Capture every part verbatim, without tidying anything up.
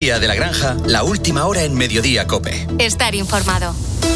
García de la Granja, la última hora en Mediodía COPE. Estar informado.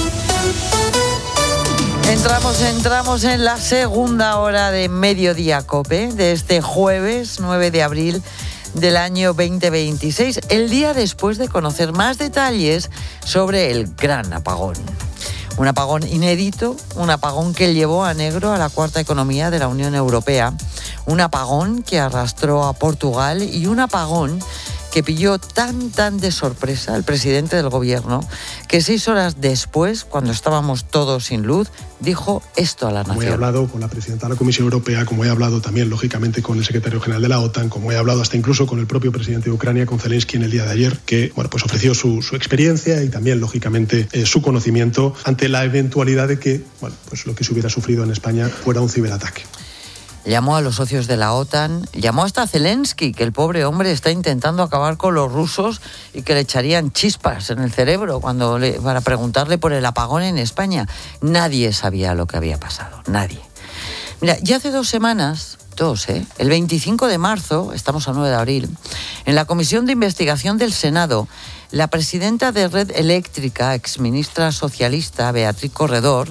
Entramos, entramos en la segunda hora de Mediodía COPE de este jueves nueve de abril del año veinte veintiséis, el día después de conocer más detalles sobre el gran apagón. Un apagón inédito, un apagón que llevó a negro a la cuarta economía de la Unión Europea, un apagón que arrastró a Portugal y un apagón que pilló tan, tan de sorpresa al presidente del gobierno que seis horas después, cuando estábamos todos sin luz, dijo esto a la nación. Como he hablado con la presidenta de la Comisión Europea, como he hablado también, lógicamente, con el secretario general de la OTAN, como he hablado hasta incluso con el propio presidente de Ucrania, con Zelensky, en el día de ayer, que bueno, pues ofreció su, su experiencia y también, lógicamente, eh, su conocimiento ante la eventualidad de que bueno, pues lo que se hubiera sufrido en España fuera un ciberataque. Llamó a los socios de la OTAN, llamó hasta a Zelensky, que el pobre hombre está intentando acabar con los rusos y que le echarían chispas en el cerebro cuando le, para preguntarle por el apagón en España. Nadie sabía lo que había pasado, nadie. Mira, ya hace dos semanas, dos, ¿eh? el veinticinco de marzo, estamos a nueve de abril, en la Comisión de Investigación del Senado, la presidenta de Red Eléctrica, exministra socialista, Beatriz Corredor,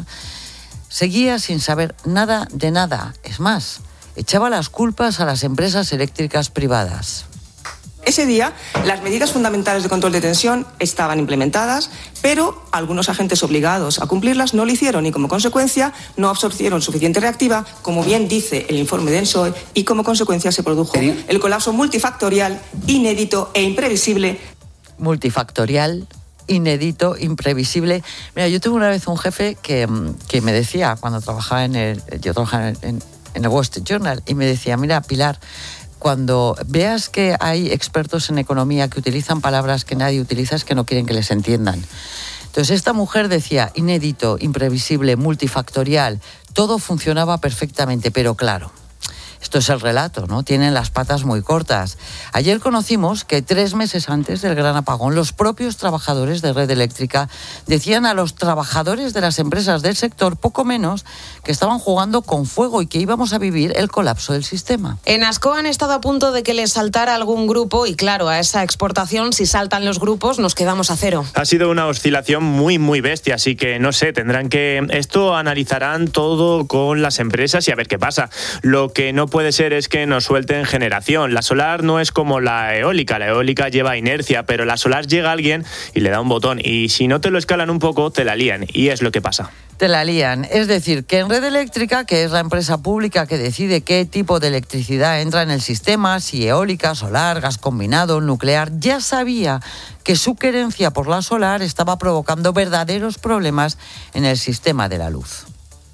seguía sin saber nada de nada. Es más, echaba las culpas a las empresas eléctricas privadas. Ese día, las medidas fundamentales de control de tensión estaban implementadas, pero algunos agentes obligados a cumplirlas no lo hicieron y, como consecuencia, no absorbieron suficiente reactiva, como bien dice el informe de ENSOE, y como consecuencia se produjo el colapso multifactorial, inédito e imprevisible. Multifactorial, inédito, imprevisible. Mira, yo tuve una vez un jefe que, que me decía, cuando trabajaba en el, yo trabajaba en, en, en el Wall Street Journal, y me decía, mira, Pilar, cuando veas que hay expertos en economía que utilizan palabras que nadie utiliza, es que no quieren que les entiendan. Entonces, esta mujer decía, inédito, imprevisible, multifactorial, todo funcionaba perfectamente, pero claro, esto es el relato, ¿no? Tienen las patas muy cortas. Ayer conocimos que tres meses antes del gran apagón, los propios trabajadores de Red Eléctrica decían a los trabajadores de las empresas del sector poco menos que estaban jugando con fuego y que íbamos a vivir el colapso del sistema. En Ascoa han estado a punto de que les saltara algún grupo y claro, a esa exportación, si saltan los grupos, nos quedamos a cero. Ha sido una oscilación muy, muy bestia, así que no sé, tendrán que... Esto analizarán todo con las empresas y a ver qué pasa. Lo que no puede ser es que nos suelten generación. La solar no es como la eólica, la eólica lleva inercia, pero la solar llega a alguien y le da un botón y si no te lo escalan un poco, te la lían y es lo que pasa. Te la lían. Es decir, que en Red Eléctrica, que es la empresa pública que decide qué tipo de electricidad entra en el sistema, si eólica, solar, gas combinado, nuclear, ya sabía que su querencia por la solar estaba provocando verdaderos problemas en el sistema de la luz.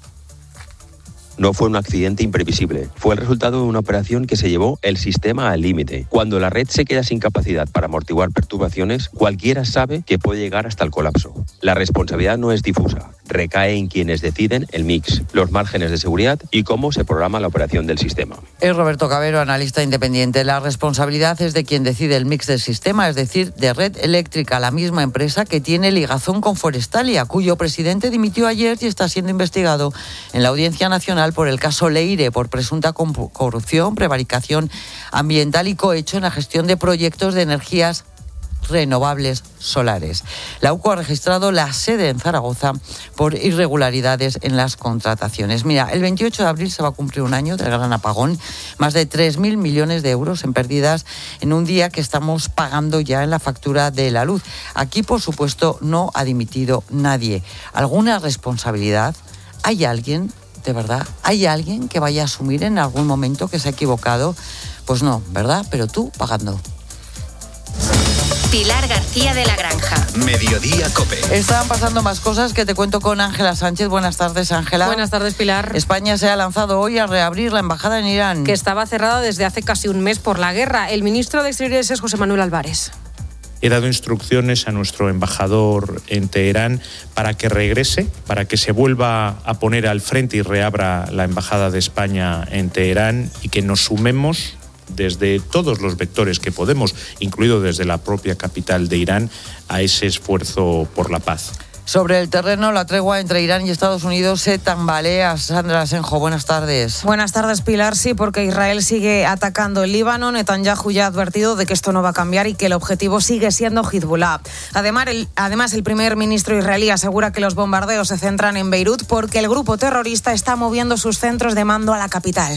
No fue un accidente imprevisible, fue el resultado de una operación que se llevó el sistema al límite. Cuando la red se queda sin capacidad para amortiguar perturbaciones, cualquiera sabe que puede llegar hasta el colapso. La responsabilidad no es difusa, recae en quienes deciden el mix, los márgenes de seguridad y cómo se programa la operación del sistema. Es Roberto Cabero, analista independiente. La responsabilidad es de quien decide el mix del sistema, es decir, de Red Eléctrica, la misma empresa que tiene ligazón con Forestalia, cuyo presidente dimitió ayer y está siendo investigado en la Audiencia Nacional por el caso Leire, por presunta corrupción, prevaricación ambiental y cohecho en la gestión de proyectos de energías renovables solares. La U C O ha registrado la sede en Zaragoza por irregularidades en las contrataciones. Mira, el veintiocho de abril se va a cumplir un año del gran apagón, más de tres mil millones de euros en pérdidas en un día que estamos pagando ya en la factura de la luz. Aquí, por supuesto, no ha dimitido nadie. ¿Alguna responsabilidad? ¿Hay alguien? De verdad, ¿hay alguien que vaya a asumir en algún momento que se ha equivocado? Pues no, ¿verdad? Pero tú pagando. Pilar García de la Granja. Mediodía COPE. Estaban pasando más cosas que te cuento con Ángela Sánchez. Buenas tardes, Ángela. Buenas tardes, Pilar. España se ha lanzado hoy a reabrir la embajada en Irán, que estaba cerrada desde hace casi un mes por la guerra. El ministro de Exteriores es José Manuel Álvarez. He dado instrucciones a nuestro embajador en Teherán para que regrese, para que se vuelva a poner al frente y reabra la embajada de España en Teherán y que nos sumemos desde todos los vectores que podemos, incluido desde la propia capital de Irán, a ese esfuerzo por la paz. Sobre el terreno, la tregua entre Irán y Estados Unidos se tambalea. Sandra Asenjo, buenas tardes. Buenas tardes, Pilar. Sí, porque Israel sigue atacando el Líbano. Netanyahu ya ha advertido de que esto no va a cambiar y que el objetivo sigue siendo Hezbollah. Además el, además, el primer ministro israelí asegura que los bombardeos se centran en Beirut porque el grupo terrorista está moviendo sus centros de mando a la capital.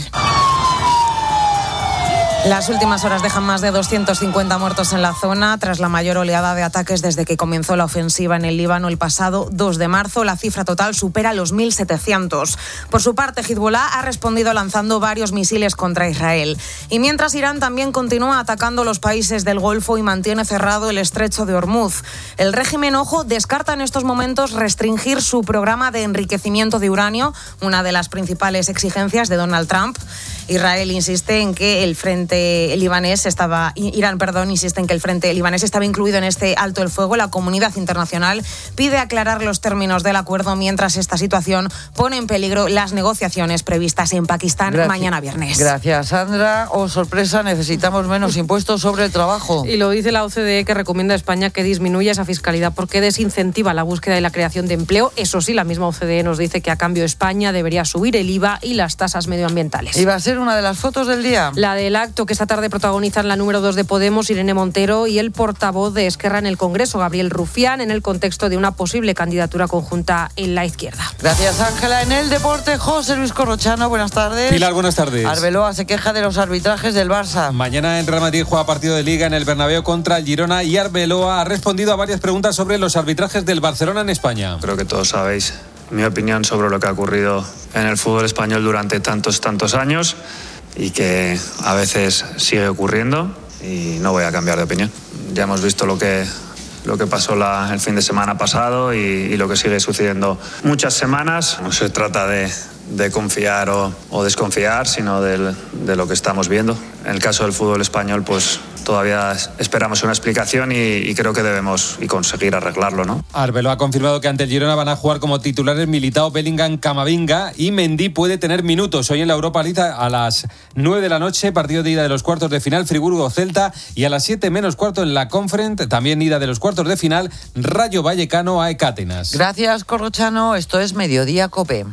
Las últimas horas dejan más de doscientos cincuenta muertos en la zona tras la mayor oleada de ataques desde que comenzó la ofensiva en el Líbano el pasado dos de marzo. La cifra total supera los mil setecientos. Por su parte, Hezbollah ha respondido lanzando varios misiles contra Israel. Y mientras, Irán también continúa atacando los países del Golfo y mantiene cerrado el estrecho de Hormuz. El régimen, ojo, descarta en estos momentos restringir su programa de enriquecimiento de uranio, una de las principales exigencias de Donald Trump. Israel insiste en que el frente libanés estaba, Irán, perdón, insiste en que el frente libanés estaba incluido en este alto el fuego. La comunidad internacional pide aclarar los términos del acuerdo mientras esta situación pone en peligro las negociaciones previstas en Pakistán Gracias. mañana viernes. Gracias, Sandra. Oh, sorpresa, necesitamos menos impuestos sobre el trabajo. Y lo dice la O C D E, que recomienda a España que disminuya esa fiscalidad porque desincentiva la búsqueda y la creación de empleo. Eso sí, la misma O C D E nos dice que a cambio España debería subir el I V A y las tasas medioambientales. ¿Y va a ser una de las fotos del día? La del acto que esta tarde protagonizan la número dos de Podemos, Irene Montero, y el portavoz de Esquerra en el Congreso, Gabriel Rufián, en el contexto de una posible candidatura conjunta en la izquierda. Gracias, Ángela. En el deporte, José Luis Corrochano, buenas tardes. Pilar, buenas tardes. Arbeloa se queja de los arbitrajes del Barça. Mañana el Real Madrid juega partido de Liga en el Bernabéu contra el Girona y Arbeloa ha respondido a varias preguntas sobre los arbitrajes del Barcelona en España. Creo que todos sabéis mi opinión sobre lo que ha ocurrido en el fútbol español durante tantos, tantos años y que a veces sigue ocurriendo y no voy a cambiar de opinión. Ya hemos visto lo que, lo que pasó la, el fin de semana pasado y, y lo que sigue sucediendo muchas semanas. No se trata de, de confiar o, o desconfiar, sino del, de lo que estamos viendo. En el caso del fútbol español, pues todavía esperamos una explicación y, y creo que debemos y conseguir arreglarlo, ¿no? Arbeloa ha confirmado que ante el Girona van a jugar como titulares Militao, Bellingham, Camavinga y Mendy puede tener minutos. Hoy en la Europa League a las nueve de la noche, partido de ida de los cuartos de final, Friburgo-Celta, y a las siete menos cuarto en la Conference, también ida de los cuartos de final, Rayo Vallecano a Ecátenas. Gracias, Corrochano. Esto es Mediodía COPE.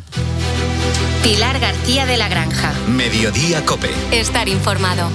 Pilar García de la Granja. Mediodía COPE. Estar informado.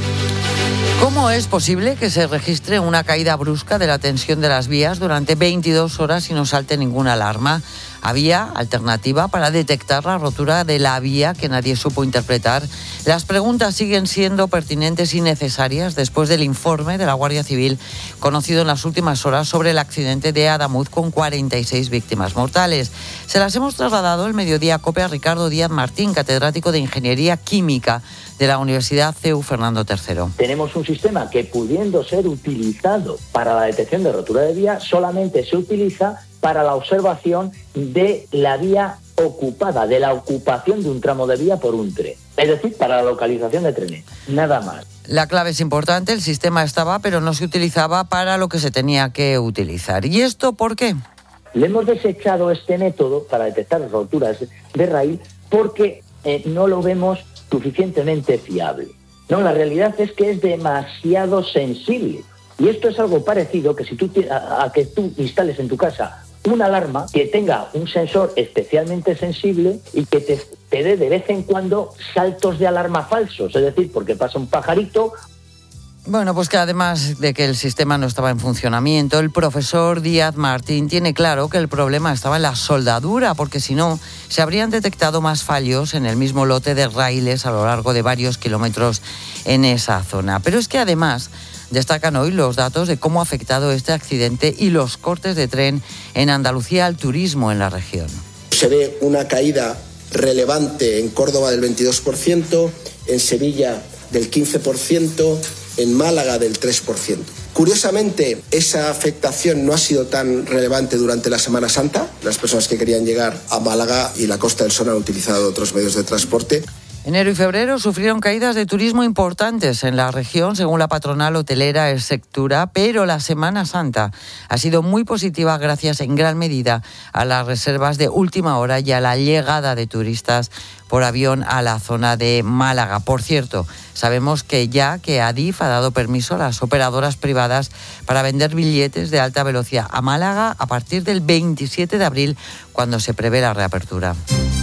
¿Cómo es posible que se registre una caída brusca de la tensión de las vías durante veintidós horas y no salte ninguna alarma? ¿Había alternativa para detectar la rotura de la vía que nadie supo interpretar? Las preguntas siguen siendo pertinentes y necesarias después del informe de la Guardia Civil conocido en las últimas horas sobre el accidente de Adamuz con cuarenta y seis víctimas mortales. Se las hemos trasladado el Mediodía COPE a Ricardo Díaz Martín, catedrático de Ingeniería Química de la Universidad C E U Fernando tercero. Tenemos un sistema que, pudiendo ser utilizado para la detección de rotura de vía, solamente se utiliza para la observación de la vía ocupada, de la ocupación de un tramo de vía por un tren. Es decir, para la localización de trenes, nada más. La clave es importante, el sistema estaba, pero no se utilizaba para lo que se tenía que utilizar. ¿Y esto por qué? Le hemos desechado este método para detectar roturas de raíl porque eh, no lo vemos suficientemente fiable. No, la realidad es que es demasiado sensible. Y esto es algo parecido que si tú a, a que tú instales en tu casa una alarma que tenga un sensor especialmente sensible y que te, te dé de vez en cuando saltos de alarma falsos, es decir, porque pasa un pajarito. Bueno, pues que además de que el sistema no estaba en funcionamiento, el profesor Díaz Martín tiene claro que el problema estaba en la soldadura, porque si no, se habrían detectado más fallos en el mismo lote de raíles a lo largo de varios kilómetros en esa zona. Pero es que además destacan hoy los datos de cómo ha afectado este accidente y los cortes de tren en Andalucía al turismo en la región. Se ve una caída relevante en Córdoba del veintidós por ciento, en Sevilla del quince por ciento, en Málaga del tres por ciento. Curiosamente, esa afectación no ha sido tan relevante durante la Semana Santa. Las personas que querían llegar a Málaga y la Costa del Sol han utilizado otros medios de transporte. Enero y febrero sufrieron caídas de turismo importantes en la región, según la patronal hotelera El Sectura, pero la Semana Santa ha sido muy positiva gracias en gran medida a las reservas de última hora y a la llegada de turistas por avión a la zona de Málaga. Por cierto, sabemos que ya que Adif ha dado permiso a las operadoras privadas para vender billetes de alta velocidad a Málaga a partir del veintisiete de abril, cuando se prevé la reapertura.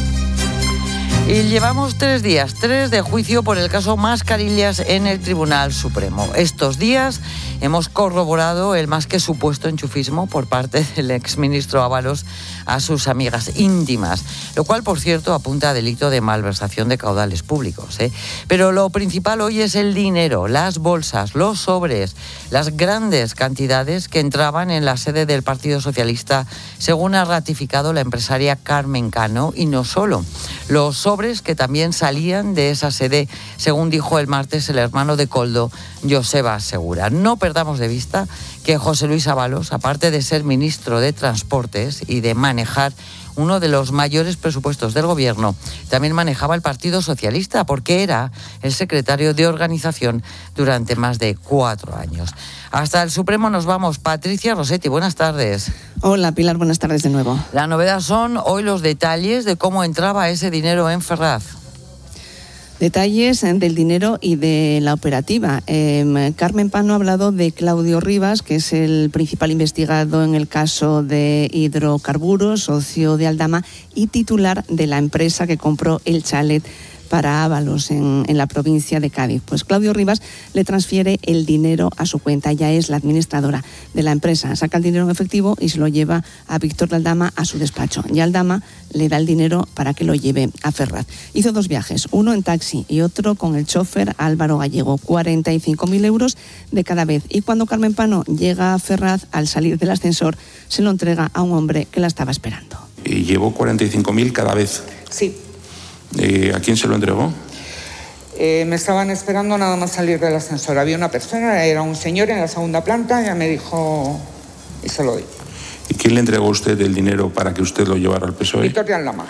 Y llevamos tres días, tres de juicio por el caso Mascarillas en el Tribunal Supremo. Estos días hemos corroborado el más que supuesto enchufismo por parte del exministro Ábalos a sus amigas íntimas, lo cual, por cierto, apunta a delito de malversación de caudales públicos, ¿eh? Pero lo principal hoy es el dinero, las bolsas, los sobres, las grandes cantidades que entraban en la sede del Partido Socialista, según ha ratificado la empresaria Carmen Cano, y no solo. Los sobres que también salían de esa sede, según dijo el martes el hermano de Koldo, Joseba Segura. No perdamos de vista que José Luis Ábalos, aparte de ser ministro de Transportes y de manejar uno de los mayores presupuestos del gobierno, también manejaba el Partido Socialista, porque era el secretario de organización durante más de cuatro años. Hasta el Supremo nos vamos. Patricia Rossetti, buenas tardes. Hola Pilar, buenas tardes de nuevo. La novedad son hoy los detalles de cómo entraba ese dinero en Ferraz. Detalles del dinero y de la operativa. Eh, Carmen Pano ha hablado de Claudio Rivas, que es el principal investigado en el caso de hidrocarburos, socio de Aldama y titular de la empresa que compró el chalet para Ábalos en, en la provincia de Cádiz. Pues Claudio Rivas le transfiere el dinero a su cuenta, ya es la administradora de la empresa. Saca el dinero en efectivo y se lo lleva a Víctor de Aldama a su despacho. Y Aldama le da el dinero para que lo lleve a Ferraz. Hizo dos viajes, uno en taxi y otro con el chofer Álvaro Gallego, cuarenta y cinco mil euros de cada vez. Y cuando Carmen Pano llega a Ferraz, al salir del ascensor, se lo entrega a un hombre que la estaba esperando. ¿Y llevó cuarenta y cinco mil cada vez? Sí. Eh, ¿A quién se lo entregó? Eh, me estaban esperando nada más salir del ascensor. Había una persona, era un señor en la segunda planta, ya me dijo y se lo doy. ¿Y quién le entregó a usted el dinero para que usted lo llevara al P S O E? Víctor de Aldama.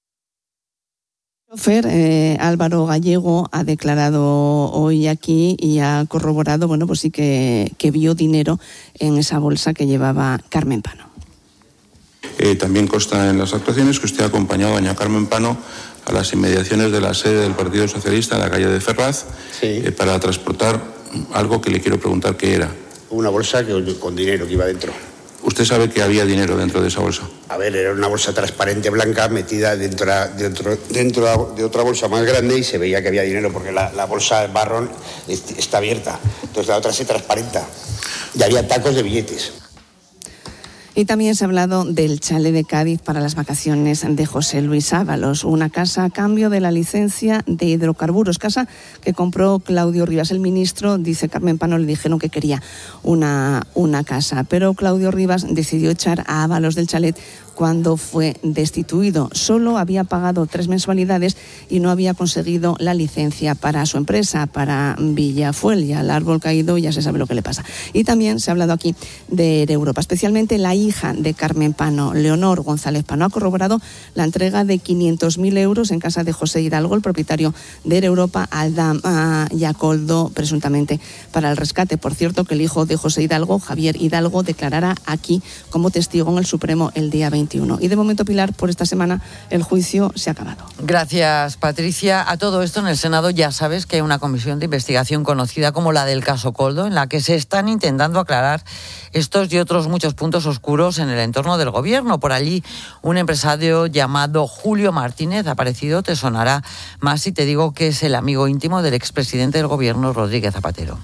El chofer, eh, Álvaro Gallego, ha declarado hoy aquí y ha corroborado, bueno, pues sí que, que vio dinero en esa bolsa que llevaba Carmen Pano. Eh, también consta en las actuaciones que usted ha acompañado a doña Carmen Pano a las inmediaciones de la sede del Partido Socialista en la calle de Ferraz, sí. eh, para transportar algo que le quiero preguntar qué era. Una bolsa que, con dinero que iba dentro. ¿Usted sabe que había dinero dentro de esa bolsa? A ver, era una bolsa transparente blanca metida dentro, dentro, dentro de otra bolsa más grande y se veía que había dinero porque la, la bolsa marrón está abierta, entonces la otra se transparenta y había tacos de billetes. Y también se ha hablado del chalet de Cádiz para las vacaciones de José Luis Ábalos, una casa a cambio de la licencia de hidrocarburos, casa que compró Claudio Rivas. El ministro, dice Carmen Pano, le dijeron que quería una, una casa, pero Claudio Rivas decidió echar a Ábalos del chalet cuando fue destituido. Solo había pagado tres mensualidades y no había conseguido la licencia para su empresa, para Villafuel. Y al árbol caído ya se sabe lo que le pasa. Y también se ha hablado aquí de Europa, especialmente la hija de Carmen Pano, Leonor González Pano, ha corroborado la entrega de quinientos mil euros en casa de José Hidalgo, el propietario de Europa, a Aldama y a Koldo, presuntamente para el rescate. Por cierto, que el hijo de José Hidalgo, Javier Hidalgo, declarará aquí como testigo en el Supremo el día veintiuno. Y de momento, Pilar, por esta semana el juicio se ha acabado. Gracias, Patricia. A todo esto, en el Senado ya sabes que hay una comisión de investigación conocida como la del caso Koldo, en la que se están intentando aclarar estos y otros muchos puntos oscuros en el entorno del gobierno. Por allí, un empresario llamado Julio Martínez ha aparecido, te sonará más si te digo que es el amigo íntimo del expresidente del gobierno, Rodríguez Zapatero.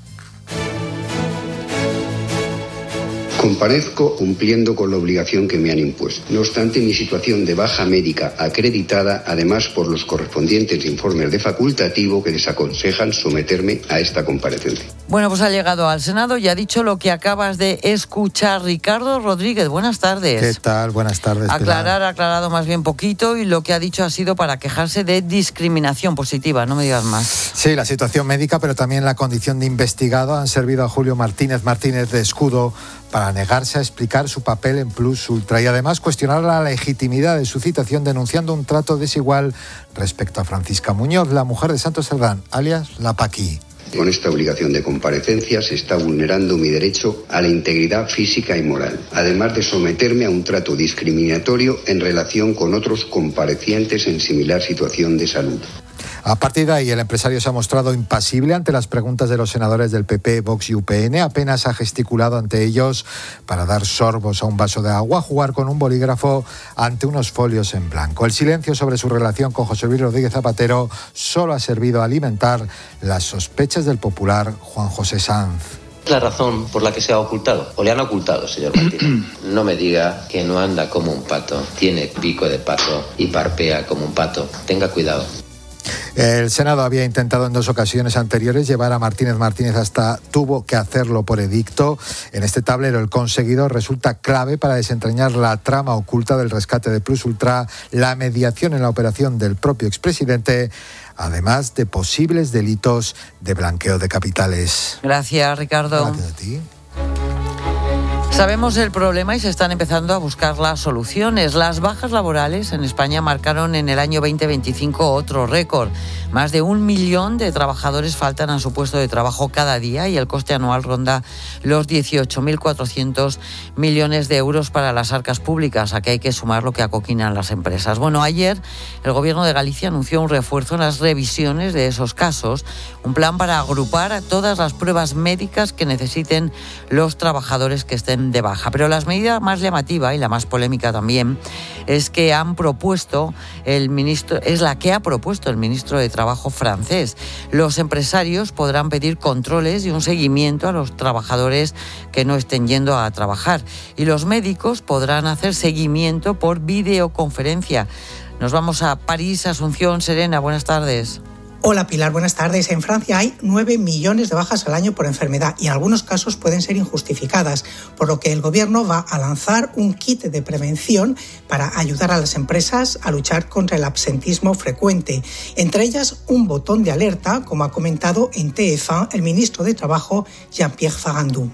Comparezco cumpliendo con la obligación que me han impuesto. No obstante, mi situación de baja médica acreditada, además por los correspondientes informes de facultativo que desaconsejan someterme a esta comparecencia. Bueno, pues ha llegado al Senado y ha dicho lo que acabas de escuchar. Ricardo Rodríguez, buenas tardes. ¿Qué tal? Buenas tardes. Aclarar, Pilar. aclarado más bien poquito, y lo que ha dicho ha sido para quejarse de discriminación positiva, no me digas más. Sí, la situación médica, pero también la condición de investigado han servido a Julio Martínez Martínez de escudo para para negarse a explicar su papel en Plus Ultra y además cuestionar la legitimidad de su citación denunciando un trato desigual respecto a Francisca Muñoz, la mujer de Santos Cerdán, alias La Paqui. Con esta obligación de comparecencia se está vulnerando mi derecho a la integridad física y moral, además de someterme a un trato discriminatorio en relación con otros comparecientes en similar situación de salud. A partir de ahí, el empresario se ha mostrado impasible ante las preguntas de los senadores del P P, Vox y U P N. Apenas ha gesticulado ante ellos para dar sorbos a un vaso de agua, jugar con un bolígrafo ante unos folios en blanco. El silencio sobre su relación con José Luis Rodríguez Zapatero solo ha servido a alimentar las sospechas del popular Juan José Sanz. La razón por la que se ha ocultado, o le han ocultado, señor Martínez. No me diga que no anda como un pato, tiene pico de pato y parpea como un pato. Tenga cuidado. El Senado había intentado en dos ocasiones anteriores llevar a Martínez Martínez hasta tuvo que hacerlo por edicto. En este tablero el conseguido resulta clave para desentrañar la trama oculta del rescate de Plus Ultra, la mediación en la operación del propio expresidente, además de posibles delitos de blanqueo de capitales. Gracias, Ricardo. Gracias a ti. Sabemos el problema y se están empezando a buscar las soluciones. Las bajas laborales en España marcaron en el año veinte veinticinco otro récord. Más de un millón de trabajadores faltan a su puesto de trabajo cada día y el coste anual ronda los dieciocho mil cuatrocientos millones de euros para las arcas públicas. Aquí hay que sumar lo que acoquinan las empresas. Bueno, ayer el Gobierno de Galicia anunció un refuerzo en las revisiones de esos casos, un plan para agrupar a todas las pruebas médicas que necesiten los trabajadores que estén de baja. Pero la medida más llamativa y la más polémica también es que han propuesto el ministro, es la que ha propuesto el ministro de Trabajo francés. Los empresarios podrán pedir controles y un seguimiento a los trabajadores que no estén yendo a trabajar y los médicos podrán hacer seguimiento por videoconferencia. Nos vamos a París, Asunción. Serena, buenas tardes. Hola Pilar, buenas tardes. En Francia hay nueve millones de bajas al año por enfermedad y en algunos casos pueden ser injustificadas, por lo que el gobierno va a lanzar un kit de prevención para ayudar a las empresas a luchar contra el absentismo frecuente. Entre ellas, un botón de alerta, como ha comentado en T F uno el ministro de Trabajo, Jean-Pierre Farandou.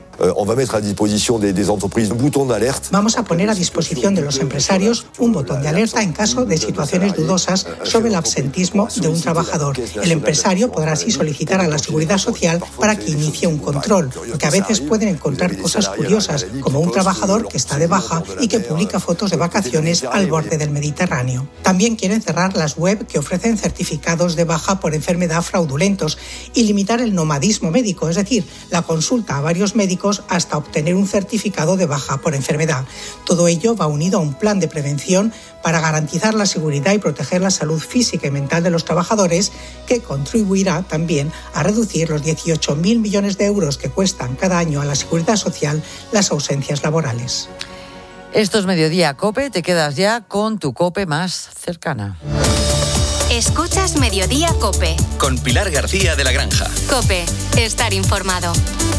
Vamos a poner a disposición de los empresarios un botón de alerta en caso de situaciones dudosas sobre el absentismo de un trabajador. El empresario podrá así solicitar a la Seguridad Social para que inicie un control, porque a veces pueden encontrar cosas curiosas, como un trabajador que está de baja y que publica fotos de vacaciones al borde del Mediterráneo. También quieren cerrar las web que ofrecen certificados de baja por enfermedad fraudulentos y limitar el nomadismo médico, es decir, la consulta a varios médicos hasta obtener un certificado de baja por enfermedad. Todo ello va unido a un plan de prevención para garantizar la seguridad y proteger la salud física y mental de los trabajadores, que contribuirá también a reducir los dieciocho mil millones de euros que cuestan cada año a la Seguridad Social las ausencias laborales. Esto es Mediodía COPE, te quedas ya con tu COPE más cercana. Escuchas Mediodía COPE. Con Pilar García de la Granja. COPE, estar informado.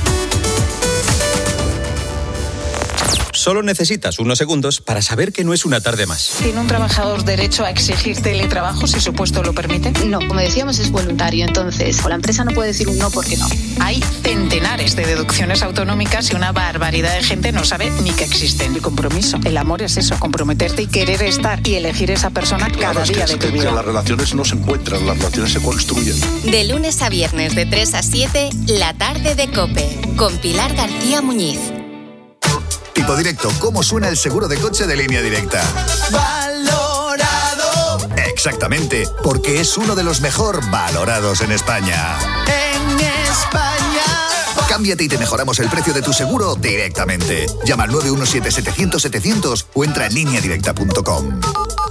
Solo necesitas unos segundos para saber que no es una tarde más. ¿Tiene un trabajador derecho a exigir teletrabajo si su puesto lo permite? No, como decíamos, es voluntario, entonces o la empresa no puede decir un no porque no. Hay centenares de deducciones autonómicas y una barbaridad de gente no sabe ni que existen. El compromiso, el amor es eso, comprometerte y querer estar y elegir esa persona cada claro, día es que, de tu es vida. Que las relaciones no se encuentran, las relaciones se construyen. De lunes a viernes de tres a siete, la tarde de COPE, con Pilar García Muñiz. Tipo directo, ¿cómo suena el seguro de coche de Línea Directa? Valorado. Exactamente, porque es uno de los mejor valorados en España. En España. Cámbiate y te mejoramos el precio de tu seguro directamente. Llama al nueve uno siete setecientos setecientos o entra en línea directa punto com.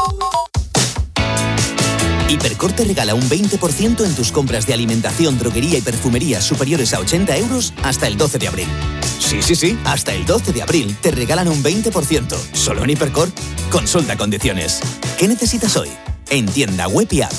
Hipercor te regala un veinte por ciento en tus compras de alimentación, droguería y perfumería superiores a ochenta euros hasta el doce de abril. Sí, sí, sí, hasta el doce de abril te regalan un veinte por ciento. ¿Solo en Hipercor? Consulta condiciones. ¿Qué necesitas hoy? En tienda web y app.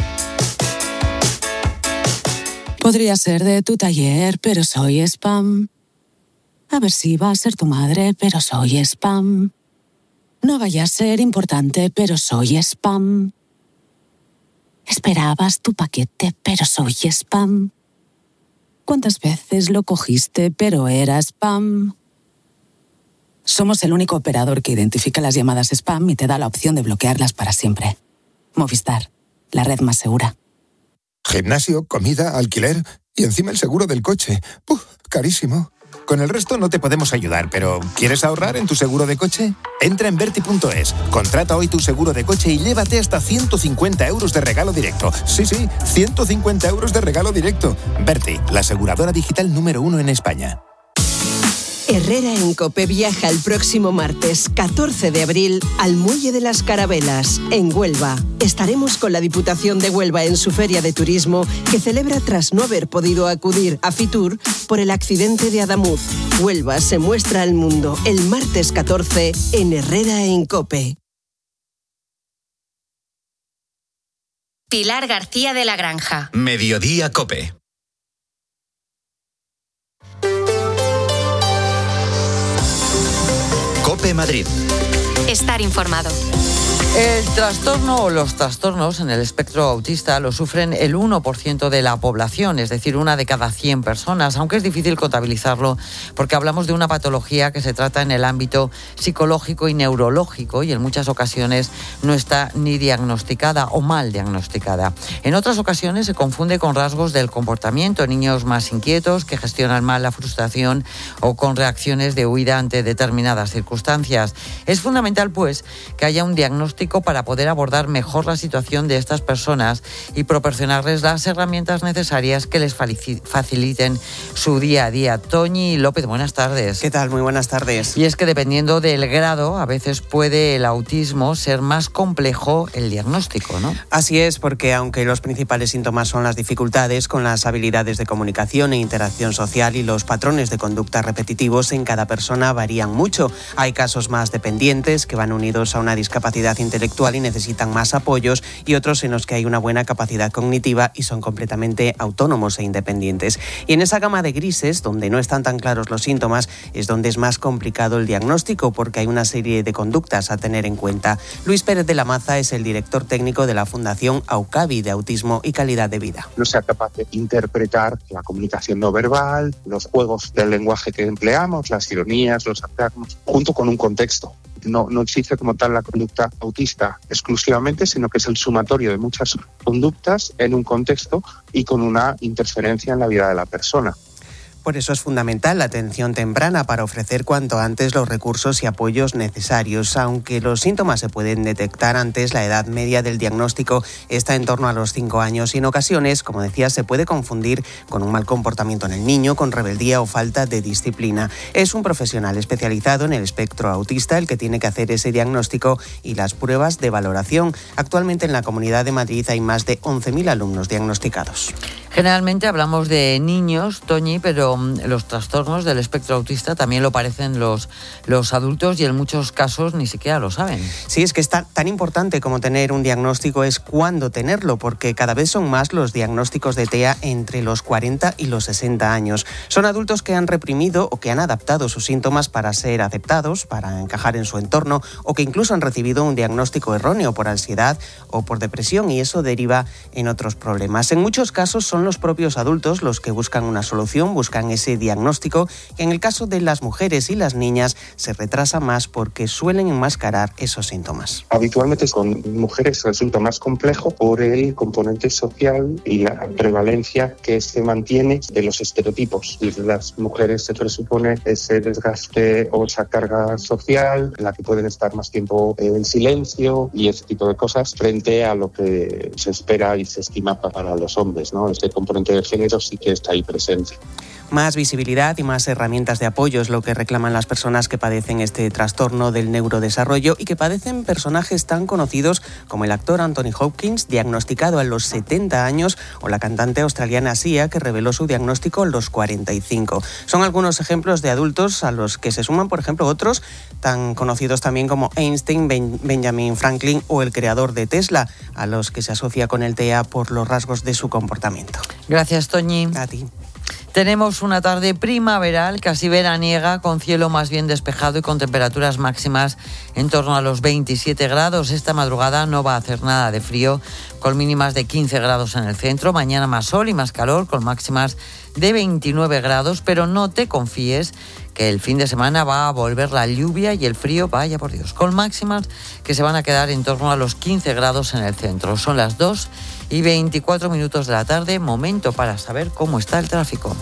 Podría ser de tu taller, pero soy spam. A ver si va a ser tu madre, pero soy spam. No vaya a ser importante, pero soy spam. Esperabas tu paquete, pero soy spam. ¿Cuántas veces lo cogiste, pero era spam? Somos el único operador que identifica las llamadas spam y te da la opción de bloquearlas para siempre. Movistar, la red más segura. Gimnasio, comida, alquiler y encima el seguro del coche. ¡Uf! Carísimo. Con el resto no te podemos ayudar, pero ¿quieres ahorrar en tu seguro de coche? Entra en Berti punto es, contrata hoy tu seguro de coche y llévate hasta ciento cincuenta euros de regalo directo. Sí, sí, ciento cincuenta euros de regalo directo. Berti, la aseguradora digital número uno en España. Herrera en COPE viaja el próximo martes catorce de abril al Muelle de las Carabelas, en Huelva. Estaremos con la Diputación de Huelva en su feria de turismo, que celebra tras no haber podido acudir a Fitur por el accidente de Adamuz. Huelva se muestra al mundo el martes catorce en Herrera en COPE. Pilar García de la Granja. Mediodía COPE. COPE Madrid. Estar informado. El trastorno o los trastornos en el espectro autista lo sufren el uno por ciento de la población, es decir, una de cada cien personas, aunque es difícil contabilizarlo porque hablamos de una patología que se trata en el ámbito psicológico y neurológico y en muchas ocasiones no está ni diagnosticada o mal diagnosticada. En otras ocasiones se confunde con rasgos del comportamiento, niños más inquietos que gestionan mal la frustración o con reacciones de huida ante determinadas circunstancias. Es fundamental, pues, que haya un diagnóstico para poder abordar mejor la situación de estas personas y proporcionarles las herramientas necesarias que les faciliten su día a día. Toñi López, buenas tardes. ¿Qué tal? Muy buenas tardes. Y es que dependiendo del grado, a veces puede el autismo ser más complejo el diagnóstico, ¿no? Así es, porque aunque los principales síntomas son las dificultades con las habilidades de comunicación e interacción social y los patrones de conducta repetitivos en cada persona varían mucho. Hay casos más dependientes que van unidos a una discapacidad intelectual y necesitan más apoyos, y otros en los que hay una buena capacidad cognitiva y son completamente autónomos e independientes. Y en esa gama de grises, donde no están tan claros los síntomas, es donde es más complicado el diagnóstico, porque hay una serie de conductas a tener en cuenta. Luis Pérez de la Maza es el director técnico de la Fundación AUCAVI de Autismo y Calidad de Vida. No sea capaz de interpretar la comunicación no verbal, los juegos del lenguaje que empleamos, las ironías, los sarcasmos, junto con un contexto. No, no existe como tal la conducta autista exclusivamente, sino que es el sumatorio de muchas conductas en un contexto y con una interferencia en la vida de la persona. Por eso es fundamental la atención temprana para ofrecer cuanto antes los recursos y apoyos necesarios. Aunque los síntomas se pueden detectar antes, la edad media del diagnóstico está en torno a los cinco años y en ocasiones, como decía, se puede confundir con un mal comportamiento en el niño, con rebeldía o falta de disciplina. Es un profesional especializado en el espectro autista el que tiene que hacer ese diagnóstico y las pruebas de valoración. Actualmente en la Comunidad de Madrid hay más de once mil alumnos diagnosticados. Generalmente hablamos de niños, Toñi, pero los trastornos del espectro autista también lo padecen los, los adultos y en muchos casos ni siquiera lo saben. Sí, es que es tan, tan importante como tener un diagnóstico es cuándo tenerlo, porque cada vez son más los diagnósticos de T E A entre los cuarenta y los sesenta años. Son adultos que han reprimido o que han adaptado sus síntomas para ser aceptados, para encajar en su entorno, o que incluso han recibido un diagnóstico erróneo por ansiedad o por depresión, y eso deriva en otros problemas. En muchos casos son los propios adultos los que buscan una solución, buscan ese diagnóstico, que en el caso de las mujeres y las niñas se retrasa más porque suelen enmascarar esos síntomas. Habitualmente con mujeres resulta más complejo por el componente social y la prevalencia que se mantiene de los estereotipos. Y las mujeres se presupone ese desgaste o esa carga social en la que pueden estar más tiempo en silencio y ese tipo de cosas frente a lo que se espera y se estima para los hombres, ¿no? Este componente de género sí que está ahí presente. Más visibilidad y más herramientas de apoyo es lo que reclaman las personas que padecen este trastorno del neurodesarrollo y que padecen personajes tan conocidos como el actor Anthony Hopkins, diagnosticado a los setenta años, o la cantante australiana Sia, que reveló su diagnóstico a los cuarenta y cinco. Son algunos ejemplos de adultos a los que se suman, por ejemplo, otros tan conocidos también como Einstein, ben- Benjamin Franklin o el creador de Tesla, a los que se asocia con el T E A por los rasgos de su comportamiento. Gracias, Toñi. A ti. Tenemos una tarde primaveral, casi veraniega, con cielo más bien despejado y con temperaturas máximas en torno a los veintisiete grados. Esta madrugada no va a hacer nada de frío, con mínimas de quince grados en el centro. Mañana más sol y más calor, con máximas de veintinueve grados, pero no te confíes que el fin de semana va a volver la lluvia y el frío, vaya por Dios, con máximas que se van a quedar en torno a los quince grados en el centro. Son las dos y veinticuatro minutos de la tarde, momento para saber cómo está el tráfico.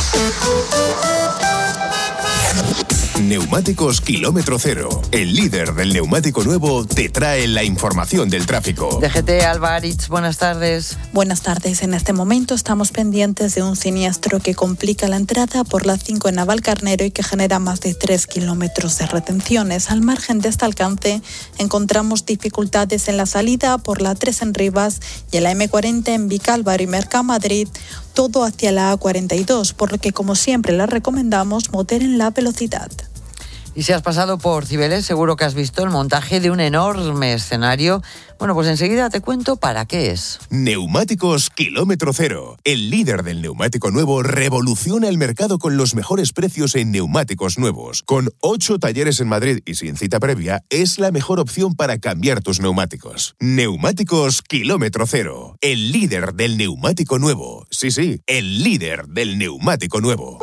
Neumáticos Kilómetro Cero, el líder del neumático nuevo, te trae la información del tráfico. D G T Alvaritz, buenas tardes. Buenas tardes. En este momento estamos pendientes de un siniestro que complica la entrada por la cinco en Navalcarnero y que genera más de tres kilómetros de retenciones. Al margen de este alcance, encontramos dificultades en la salida por la tres en Rivas y en la eme cuarenta en Vicálvaro y Mercamadrid, todo hacia la A cuarenta y dos, por lo que, como siempre, les recomendamos moderen la velocidad. Y si has pasado por Cibeles, seguro que has visto el montaje de un enorme escenario. Bueno, pues enseguida te cuento para qué es. Neumáticos Kilómetro Cero, el líder del neumático nuevo, revoluciona el mercado con los mejores precios en neumáticos nuevos. Con ocho talleres en Madrid y sin cita previa, es la mejor opción para cambiar tus neumáticos. Neumáticos Kilómetro Cero, el líder del neumático nuevo. Sí, sí, el líder del neumático nuevo.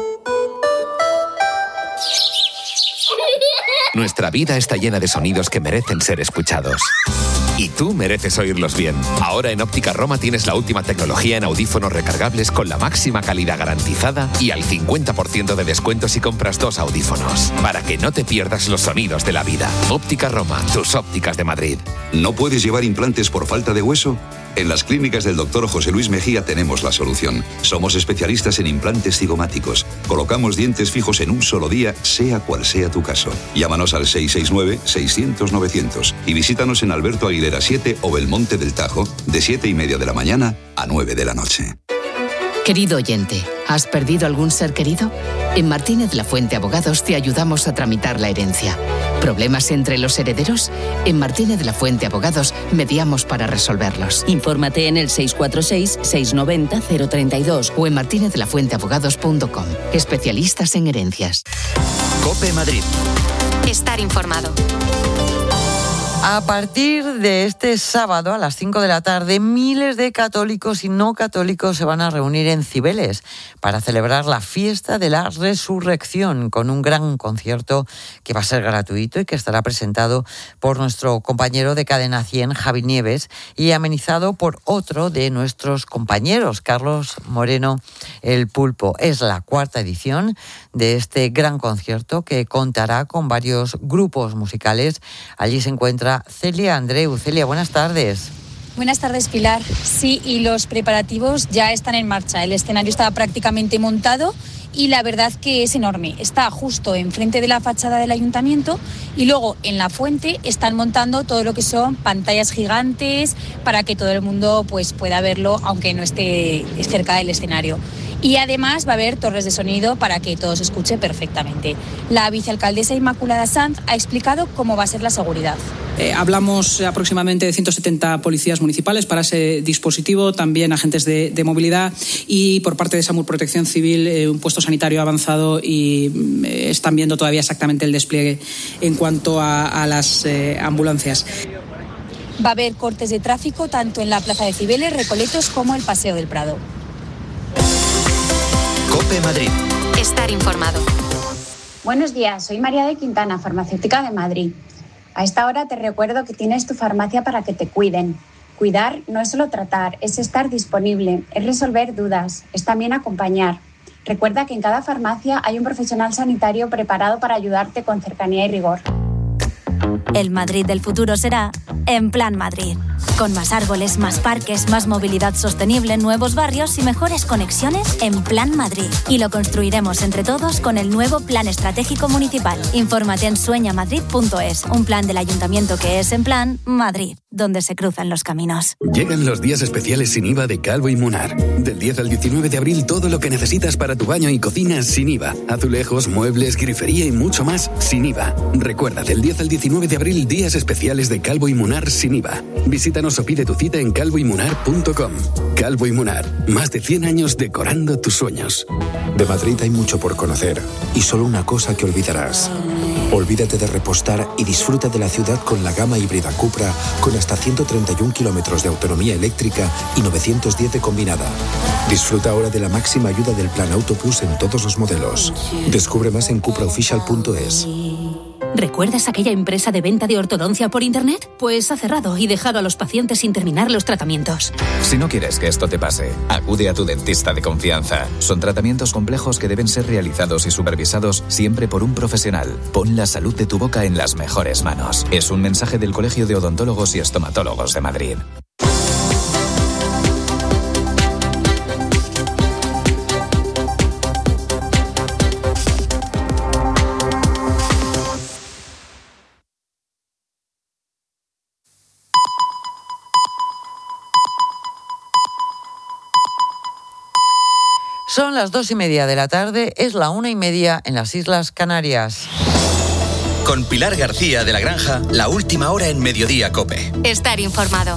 Nuestra vida está llena de sonidos que merecen ser escuchados. Y tú mereces oírlos bien. Ahora en Óptica Roma tienes la última tecnología en audífonos recargables con la máxima calidad garantizada y al cincuenta por ciento de descuento si compras dos audífonos. Para que no te pierdas los sonidos de la vida. Óptica Roma, tus ópticas de Madrid. ¿No puedes llevar implantes por falta de hueso? En las clínicas del doctor José Luis Mejía tenemos la solución. Somos especialistas en implantes cigomáticos. Colocamos dientes fijos en un solo día, sea cual sea tu caso. Llámanos al seis seis nueve, seiscientos, novecientos y visítanos en Alberto Aguilera siete o Belmonte del Tajo, de siete y media de la mañana a nueve de la noche. Querido oyente, ¿has perdido algún ser querido? En Martínez La Fuente Abogados te ayudamos a tramitar la herencia. ¿Problemas entre los herederos? En Martínez La Fuente Abogados mediamos para resolverlos. Infórmate en el seis cuatro seis, seis nueve cero, cero tres dos o en martinez la fuente abogados punto com. Especialistas en herencias. COPE Madrid. Estar informado. A partir de este sábado a las cinco de la tarde, miles de católicos y no católicos se van a reunir en Cibeles para celebrar la fiesta de la Resurrección con un gran concierto que va a ser gratuito y que estará presentado por nuestro compañero de Cadena cien, Javi Nieves, y amenizado por otro de nuestros compañeros, Carlos Moreno, el Pulpo. Es la cuarta edición de este gran concierto que contará con varios grupos musicales. Allí se encuentra Celia Andreu. Celia, buenas tardes. Buenas tardes, Pilar. Sí, y los preparativos ya están en marcha. El escenario está prácticamente montado y la verdad que es enorme. Está justo enfrente de la fachada del ayuntamiento y luego en la fuente están montando todo lo que son pantallas gigantes para que todo el mundo pues, pueda verlo aunque no esté cerca del escenario. Y además va a haber torres de sonido para que todo se escuche perfectamente. La vicealcaldesa Inmaculada Sanz ha explicado cómo va a ser la seguridad. Eh, hablamos aproximadamente de ciento setenta policías municipales para ese dispositivo, también agentes de, de movilidad y por parte de SAMUR Protección Civil eh, un puesto sanitario avanzado y eh, están viendo todavía exactamente el despliegue en cuanto a, a las eh, ambulancias. Va a haber cortes de tráfico tanto en la Plaza de Cibeles, Recoletos como el Paseo del Prado. COPE Madrid. Estar informado. Buenos días, soy María de Quintana, farmacéutica de Madrid. A esta hora te recuerdo que tienes tu farmacia para que te cuiden. Cuidar no es solo tratar, es estar disponible, es resolver dudas, es también acompañar. Recuerda que en cada farmacia hay un profesional sanitario preparado para ayudarte con cercanía y rigor. El Madrid del futuro será En Plan Madrid. Con más árboles, más parques, más movilidad sostenible, nuevos barrios y mejores conexiones en Plan Madrid. Y lo construiremos entre todos con el nuevo Plan Estratégico Municipal. Infórmate en sueña madrid punto es, un plan del Ayuntamiento que es en Plan Madrid, donde se cruzan los caminos. Llegan los días especiales sin I V A de Calvo y Munar. Del diez al diecinueve de abril, todo lo que necesitas para tu baño y cocina sin I V A. Azulejos, muebles, grifería y mucho más sin I V A. Recuerda, del diez al diecinueve de abril, días especiales de Calvo y Munar sin I V A. Visítanos o pide tu cita en calvo y munar punto com. Calvo y Munar, más de cien años decorando tus sueños. De Madrid hay mucho por conocer y solo una cosa que olvidarás: Olvídate de repostar y disfruta de la ciudad con la gama híbrida Cupra con hasta ciento treinta y un kilómetros de autonomía eléctrica y novecientos diez de combinada. Disfruta ahora de la máxima ayuda del Plan Auto Plus en todos los modelos. Descubre más en cupra oficial punto es. ¿Recuerdas aquella empresa de venta de ortodoncia por internet? Pues ha cerrado y dejado a los pacientes sin terminar los tratamientos. Si no quieres que esto te pase, acude a tu dentista de confianza. Son tratamientos complejos que deben ser realizados y supervisados siempre por un profesional. Pon la salud de tu boca en las mejores manos. Es un mensaje del Colegio de Odontólogos y Estomatólogos de Madrid. Son las dos y media de la tarde, es la una y media en las Islas Canarias. Con Pilar García de la Granja, la última hora en Mediodía COPE. Estar informado.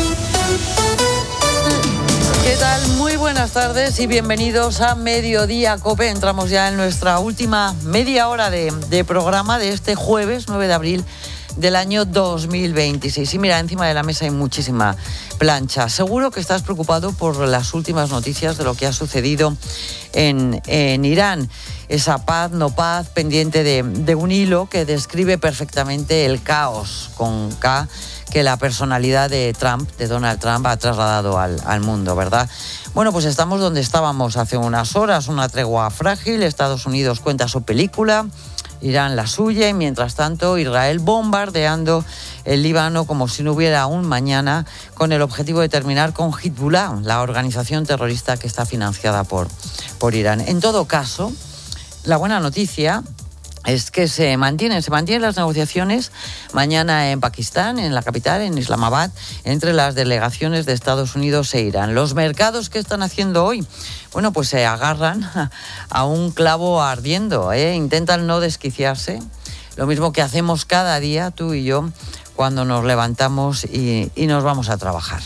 ¿Qué tal? Muy buenas tardes y bienvenidos a Mediodía COPE. Entramos ya en nuestra última media hora de, de programa de este jueves nueve de abril del año dos mil veintiséis. Y mira, encima de la mesa hay muchísima plancha. Seguro que estás preocupado por las últimas noticias de lo que ha sucedido en, en Irán. Esa paz, no paz, pendiente de, de un hilo que describe perfectamente el caos con K que la personalidad de Trump, de Donald Trump, ha trasladado al, al mundo, ¿verdad? Bueno, pues estamos donde estábamos hace unas horas, una tregua frágil. Estados Unidos cuenta su película, Irán la suya, y mientras tanto Israel bombardeando el Líbano como si no hubiera un mañana, con el objetivo de terminar con Hezbollah, la organización terrorista que está financiada por, por Irán. En todo caso, la buena noticia es que se mantienen, se mantienen las negociaciones mañana en Pakistán, en la capital, en Islamabad, entre las delegaciones de Estados Unidos e Irán. Los mercados, ¿qué están haciendo hoy? Bueno, pues se agarran a un clavo ardiendo, ¿eh? Intentan no desquiciarse, lo mismo que hacemos cada día, tú y yo, cuando nos levantamos y, y nos vamos a trabajar.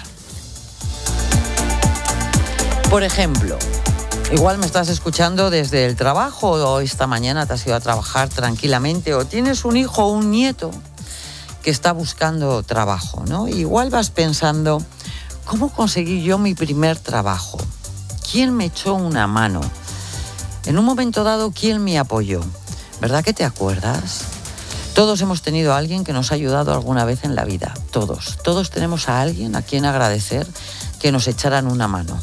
Por ejemplo, igual me estás escuchando desde el trabajo, o esta mañana te has ido a trabajar tranquilamente, o tienes un hijo o un nieto que está buscando trabajo, ¿no? Igual vas pensando, ¿cómo conseguí yo mi primer trabajo? ¿Quién me echó una mano? En un momento dado, ¿quién me apoyó? ¿Verdad que te acuerdas? Todos hemos tenido a alguien que nos ha ayudado alguna vez en la vida, todos. Todos tenemos a alguien a quien agradecer que nos echaran una mano.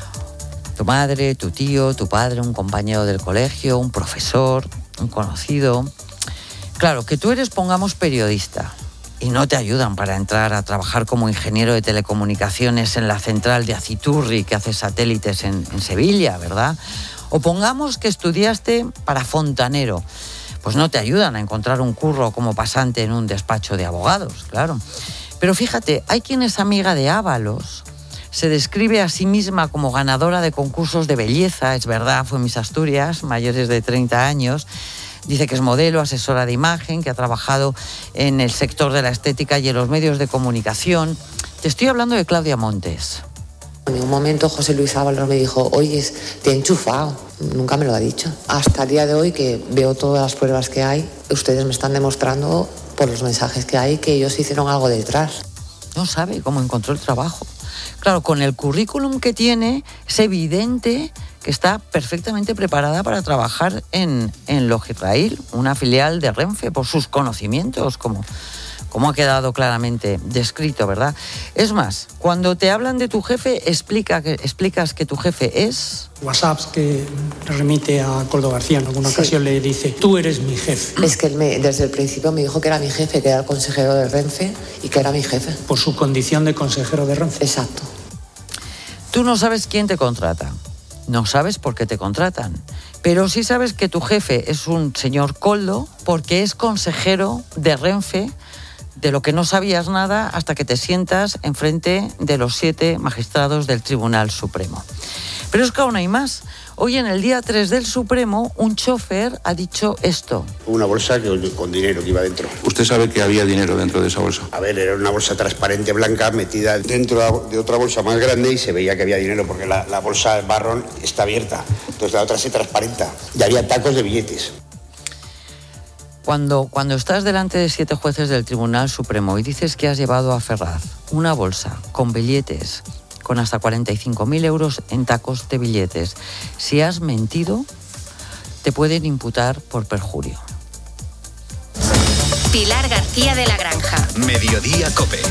Tu madre, tu tío, tu padre, un compañero del colegio, un profesor, un conocido. Claro, que tú eres, pongamos, periodista y no te ayudan para entrar a trabajar como ingeniero de telecomunicaciones en la central de Aciturri, que hace satélites en, en Sevilla, ¿verdad? O pongamos que estudiaste para fontanero. Pues no te ayudan a encontrar un curro como pasante en un despacho de abogados, claro. Pero fíjate, hay quien es amiga de Ábalos, se describe a sí misma como ganadora de concursos de belleza, es verdad, fue Miss Asturias, mayores de treinta años. Dice que es modelo, asesora de imagen, que ha trabajado en el sector de la estética y en los medios de comunicación. Te estoy hablando de Claudia Montes. En un momento José Luis Ábalos me dijo, oye, te he enchufado. Nunca me lo ha dicho. Hasta el día de hoy, que veo todas las pruebas que hay, ustedes me están demostrando por los mensajes que hay que ellos hicieron algo detrás. No sabe cómo encontró el trabajo. Claro, con el currículum que tiene, es evidente que está perfectamente preparada para trabajar en, en Logirrail, una filial de Renfe, por sus conocimientos, como, como ha quedado claramente descrito, ¿verdad? Es más, cuando te hablan de tu jefe, explica que, explicas que tu jefe es... WhatsApps que remite a Coldo García, en alguna sí. ocasión le dice, tú eres mi jefe. Es que él me, desde el principio me dijo que era mi jefe, que era el consejero de Renfe y que era mi jefe. Por su condición de consejero de Renfe. Exacto. Tú no sabes quién te contrata, no sabes por qué te contratan, pero sí sabes que tu jefe es un señor Coldo porque es consejero de Renfe, de lo que no sabías nada hasta que te sientas enfrente de los siete magistrados del Tribunal Supremo. Pero es que aún hay más. Hoy, en el día tres del Supremo, un chofer ha dicho esto. Una bolsa que, con dinero que iba dentro. ¿Usted sabe que había dinero dentro de esa bolsa? A ver, era una bolsa transparente blanca metida dentro de otra bolsa más grande y se veía que había dinero porque la, la bolsa marrón está abierta. Entonces la otra se transparenta. Y había tacos de billetes. Cuando, cuando estás delante de siete jueces del Tribunal Supremo y dices que has llevado a Ferraz una bolsa con billetes, con hasta cuarenta y cinco mil euros en tacos de billetes, si has mentido, te pueden imputar por perjurio. Pilar García de la Granja. Mediodía COPE.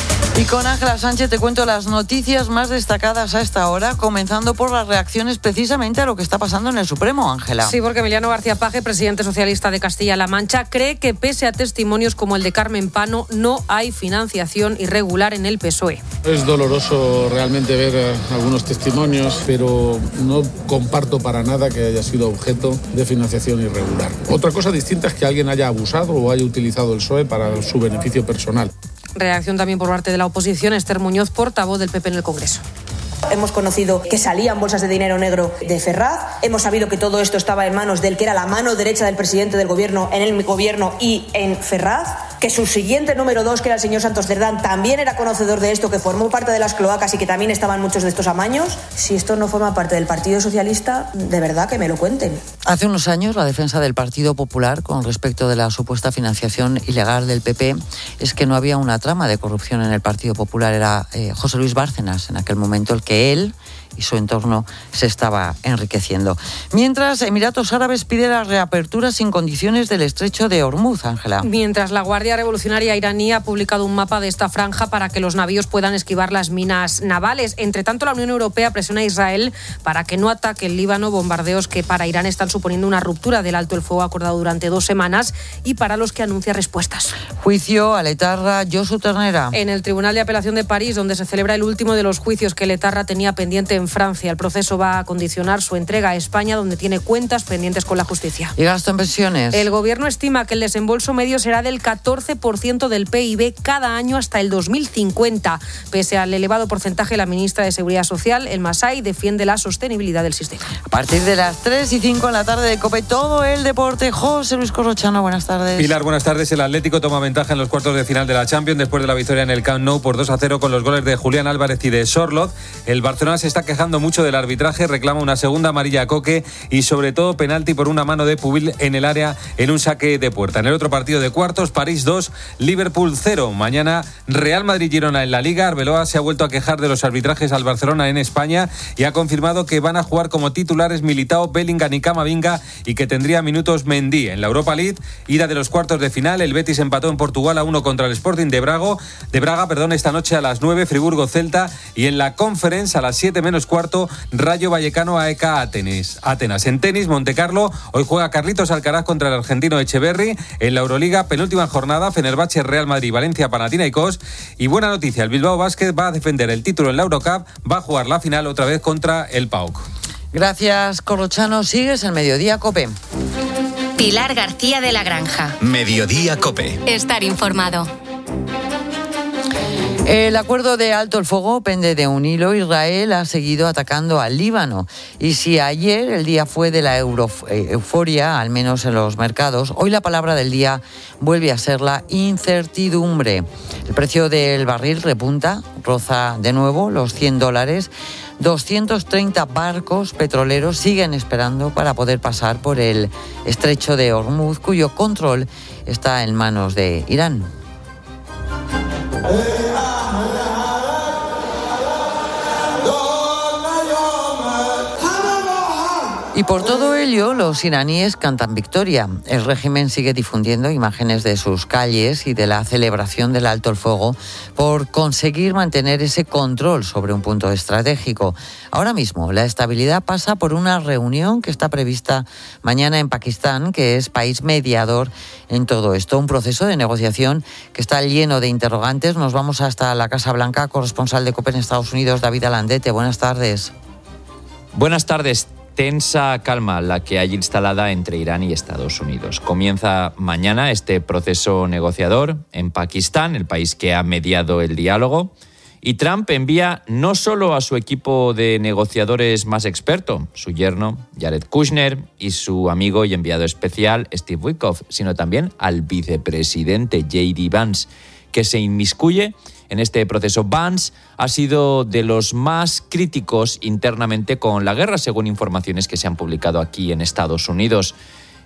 Y con Ángela Sánchez te cuento las noticias más destacadas a esta hora, comenzando por las reacciones precisamente a lo que está pasando en el Supremo, Ángela. Sí, porque Emiliano García Paje, presidente socialista de Castilla-La Mancha, cree que pese a testimonios como el de Carmen Pano, no hay financiación irregular en el P S O E. Es doloroso realmente ver algunos testimonios, pero no comparto para nada que haya sido objeto de financiación irregular. Otra cosa distinta es que alguien haya abusado o haya utilizado el P S O E para su beneficio personal. Reacción también por parte de la oposición. Esther Muñoz, portavoz del P P en el Congreso. Hemos conocido que salían bolsas de dinero negro de Ferraz. Hemos sabido que todo esto estaba en manos del que era la mano derecha del presidente del gobierno en el gobierno y en Ferraz. Que su siguiente número dos, que era el señor Santos Cerdán, también era conocedor de esto, que formó parte de las cloacas y que también estaban muchos de estos amaños. Si esto no forma parte del Partido Socialista, de verdad que me lo cuenten. Hace unos años la defensa del Partido Popular con respecto de la supuesta financiación ilegal del P P es que no había una trama de corrupción en el Partido Popular. Era eh, José Luis Bárcenas en aquel momento el que él y su entorno se estaba enriqueciendo. Mientras, Emiratos Árabes pide la reapertura sin condiciones del estrecho de Hormuz, Ángela. Mientras la Guardia Revolucionaria iraní ha publicado un mapa de esta franja para que los navíos puedan esquivar las minas navales. Entre tanto, la Unión Europea presiona a Israel para que no ataque el Líbano, bombardeos que para Irán están suponiendo una ruptura del alto el fuego acordado durante dos semanas y para los que anuncia respuestas. Juicio a l'etarra Josu Ternera. En el Tribunal de Apelación de París, donde se celebra el último de los juicios que l'Etarra tenía pendiente en Francia. El proceso va a condicionar su entrega a España, donde tiene cuentas pendientes con la justicia. ¿Y gasto en pensiones? El gobierno estima que el desembolso medio será del catorce por ciento del P I B cada año hasta el dos mil cincuenta. Pese al elevado porcentaje, la ministra de Seguridad Social, El Masai, defiende la sostenibilidad del sistema. A partir de las tres y cinco en la tarde de COPE, todo el deporte. José Luis Corrochano, buenas tardes. Pilar, buenas tardes. El Atlético toma ventaja en los cuartos de final de la Champions después de la victoria en el Camp Nou por dos a cero con los goles de Julián Álvarez y de Sorloth. El Barcelona se está quejando mucho del arbitraje, reclama una segunda amarilla a Coque y sobre todo penalti por una mano de Pubil en el área en un saque de puerta. En el otro partido de cuartos, París dos, Liverpool cero. Mañana Real Madrid-Girona en la Liga. Arbeloa se ha vuelto a quejar de los arbitrajes al Barcelona en España y ha confirmado que van a jugar como titulares Militao, Bellingham y Camavinga y que tendría minutos Mendy. En la Europa League, ida de los cuartos de final, el Betis empató en Portugal a uno contra el Sporting de Braga, de Braga, perdón, esta noche a las nueve, Friburgo-Celta, y en la Conference a las siete menos cuarto, Rayo Vallecano A E K Atenas. Atenas. En tenis, Montecarlo, hoy juega Carlitos Alcaraz contra el argentino Echeverry. En la Euroliga, penúltima jornada, Fenerbahce, Real Madrid, Valencia, Panathinaikos. Y buena noticia, el Bilbao Basket va a defender el título en la Eurocup, va a jugar la final otra vez contra el P A O K. Gracias, Corrochano. Sigues el Mediodía COPE. Pilar García de la Granja. Mediodía COPE. Estar informado. El acuerdo de alto el fuego pende de un hilo. Israel ha seguido atacando al Líbano. Y si ayer el día fue de la euro, euforia, al menos en los mercados, hoy la palabra del día vuelve a ser la incertidumbre. El precio del barril repunta, roza de nuevo los cien dólares. doscientos treinta barcos petroleros siguen esperando para poder pasar por el estrecho de Hormuz, cuyo control está en manos de Irán. Y por todo ello, los iraníes cantan victoria. El régimen sigue difundiendo imágenes de sus calles y de la celebración del alto el fuego por conseguir mantener ese control sobre un punto estratégico. Ahora mismo, la estabilidad pasa por una reunión que está prevista mañana en Pakistán, que es país mediador en todo esto. Un proceso de negociación que está lleno de interrogantes. Nos vamos hasta la Casa Blanca. Corresponsal de COPE en Estados Unidos, David Alandete. Buenas tardes. Buenas tardes. Tensa calma la que hay instalada entre Irán y Estados Unidos. Comienza mañana este proceso negociador en Pakistán, el país que ha mediado el diálogo, y Trump envía no solo a su equipo de negociadores más experto, su yerno Jared Kushner y su amigo y enviado especial Steve Witkoff, sino también al vicepresidente J D Vance, que se inmiscuye en este proceso. Vance ha sido de los más críticos internamente con la guerra, según informaciones que se han publicado aquí en Estados Unidos.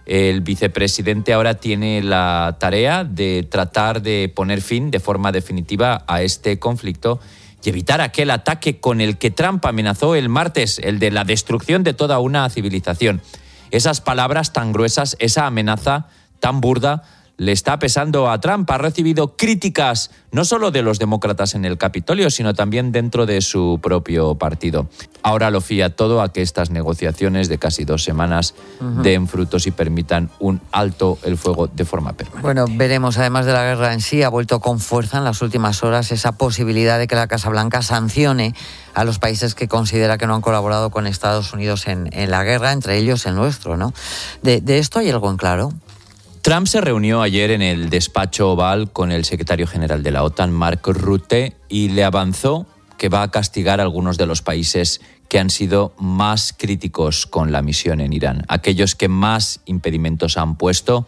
El vicepresidente ahora tiene la tarea de tratar de poner fin de forma definitiva a este conflicto y evitar aquel ataque con el que Trump amenazó el martes, el de la destrucción de toda una civilización. Esas palabras tan gruesas, esa amenaza tan burda, le está pesando a Trump. Ha recibido críticas no solo de los demócratas en el Capitolio, sino también dentro de su propio partido. Ahora lo fía todo a que estas negociaciones de casi dos semanas uh-huh. den frutos y permitan un alto el fuego de forma permanente. Bueno, veremos, además de la guerra en sí, ha vuelto con fuerza en las últimas horas esa posibilidad de que la Casa Blanca sancione a los países que considera que no han colaborado con Estados Unidos en, en la guerra, entre ellos el nuestro, ¿no? De, de esto hay algo en claro. Trump se reunió ayer en el despacho Oval con el secretario general de la OTAN, Mark Rutte, y le avanzó que va a castigar a algunos de los países que han sido más críticos con la misión en Irán, aquellos que más impedimentos han puesto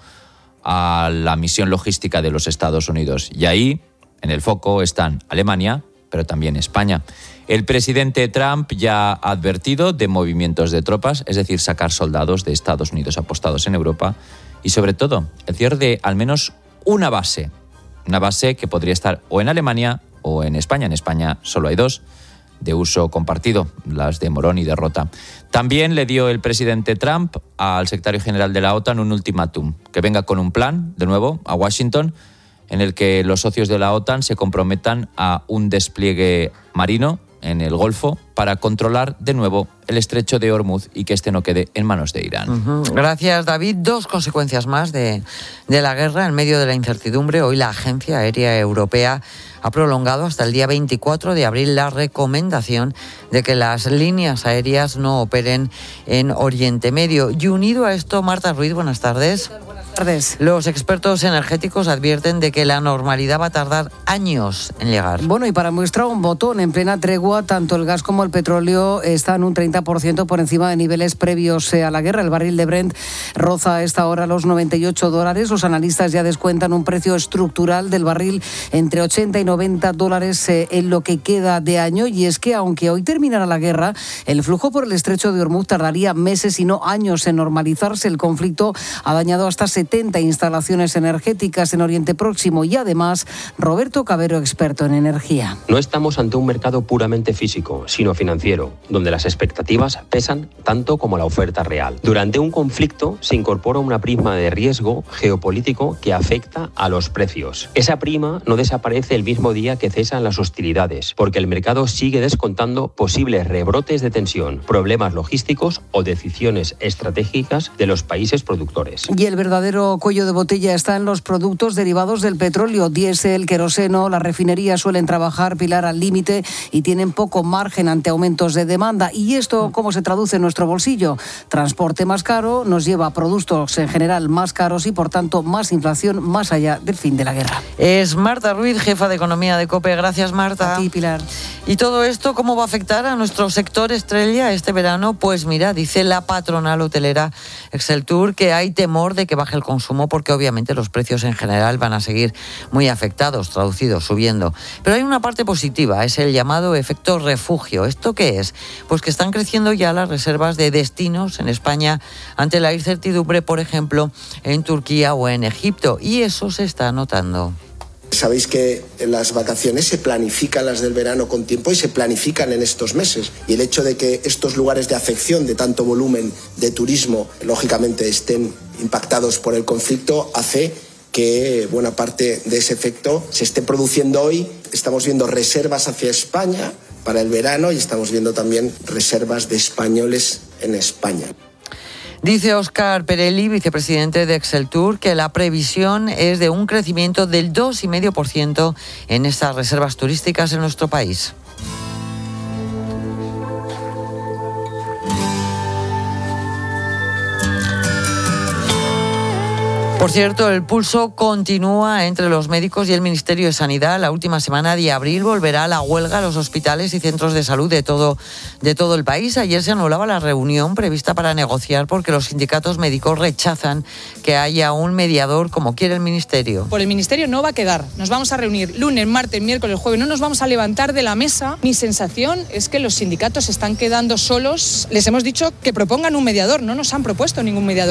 a la misión logística de los Estados Unidos. Y ahí, en el foco, están Alemania, pero también España. El presidente Trump ya ha advertido de movimientos de tropas, es decir, sacar soldados de Estados Unidos apostados en Europa, y sobre todo el cierre de al menos una base, una base que podría estar o en Alemania o en España. En España solo hay dos de uso compartido, las de Morón y de Rota. También le dio el presidente Trump al secretario general de la OTAN un ultimátum, que venga con un plan, de nuevo, a Washington, en el que los socios de la OTAN se comprometan a un despliegue marino en el Golfo para controlar de nuevo el estrecho de Hormuz y que este no quede en manos de Irán. Uh-huh. Gracias, David. Dos consecuencias más de, de la guerra en medio de la incertidumbre. Hoy la Agencia Aérea Europea ha prolongado hasta el día veinticuatro de abril la recomendación de que las líneas aéreas no operen en Oriente Medio. Y unido a esto, Marta Ruiz, buenas tardes. Buenas tardes. Los expertos energéticos advierten de que la normalidad va a tardar años en llegar. Bueno, y para muestra un botón, en plena tregua, tanto el gas como el petróleo están un treinta por ciento por encima de niveles previos a la guerra. El barril de Brent roza a esta hora los noventa y ocho dólares. Los analistas ya descuentan un precio estructural del barril entre ochenta y noventa dólares en lo que queda de año. Y es que, aunque hoy terminara la guerra, el flujo por el estrecho de Hormuz tardaría meses y no años en normalizarse. El conflicto ha dañado hasta setenta instalaciones energéticas en Oriente Próximo y además, Roberto Cabero, experto en energía. No estamos ante un mercado puramente físico, sino financiero, donde las expectativas pesan tanto como la oferta real. Durante un conflicto se incorpora una prima de riesgo geopolítico que afecta a los precios. Esa prima no desaparece el mismo día que cesan las hostilidades, porque el mercado sigue descontando posibles rebrotes de tensión, problemas logísticos o decisiones estratégicas de los países productores. Y el verdadero cuello de botella está en los productos derivados del petróleo, diésel, queroseno. Las refinerías suelen trabajar, Pilar, al límite y tienen poco margen ante aumentos de demanda. ¿Y esto cómo se traduce en nuestro bolsillo? Transporte más caro nos lleva a productos en general más caros y, por tanto, más inflación más allá del fin de la guerra. Es Marta Ruiz, jefa de Economía de COPE. Gracias, Marta. A ti, Pilar. ¿Y todo esto cómo va a afectar a nuestro sector estrella este verano? Pues mira, dice la patronal hotelera Exceltur que hay temor de que baje el consumo porque obviamente los precios en general van a seguir muy afectados, traducidos, subiendo. Pero hay una parte positiva, es el llamado efecto refugio. ¿Esto qué es? Pues que están creciendo ya las reservas de destinos en España ante la incertidumbre, por ejemplo, en Turquía o en Egipto. Y eso se está notando. Sabéis que las vacaciones se planifican, las del verano, con tiempo y se planifican en estos meses. Y el hecho de que estos lugares de afección de tanto volumen de turismo, lógicamente, estén impactados por el conflicto, hace que buena parte de ese efecto se esté produciendo hoy. Estamos viendo reservas hacia España para el verano y estamos viendo también reservas de españoles en España. Dice Óscar Perelli, vicepresidente de Exceltur, que la previsión es de un crecimiento del dos coma cinco por ciento en estas reservas turísticas en nuestro país. Por cierto, el pulso continúa entre los médicos y el Ministerio de Sanidad. La última semana de abril volverá la huelga a los hospitales y centros de salud de todo, de todo el país. Ayer se anulaba la reunión prevista para negociar porque los sindicatos médicos rechazan que haya un mediador como quiere el Ministerio. Por el Ministerio no va a quedar. Nos vamos a reunir lunes, martes, miércoles, jueves. No nos vamos a levantar de la mesa. Mi sensación es que los sindicatos se están quedando solos. Les hemos dicho que propongan un mediador. No nos han propuesto ningún mediador.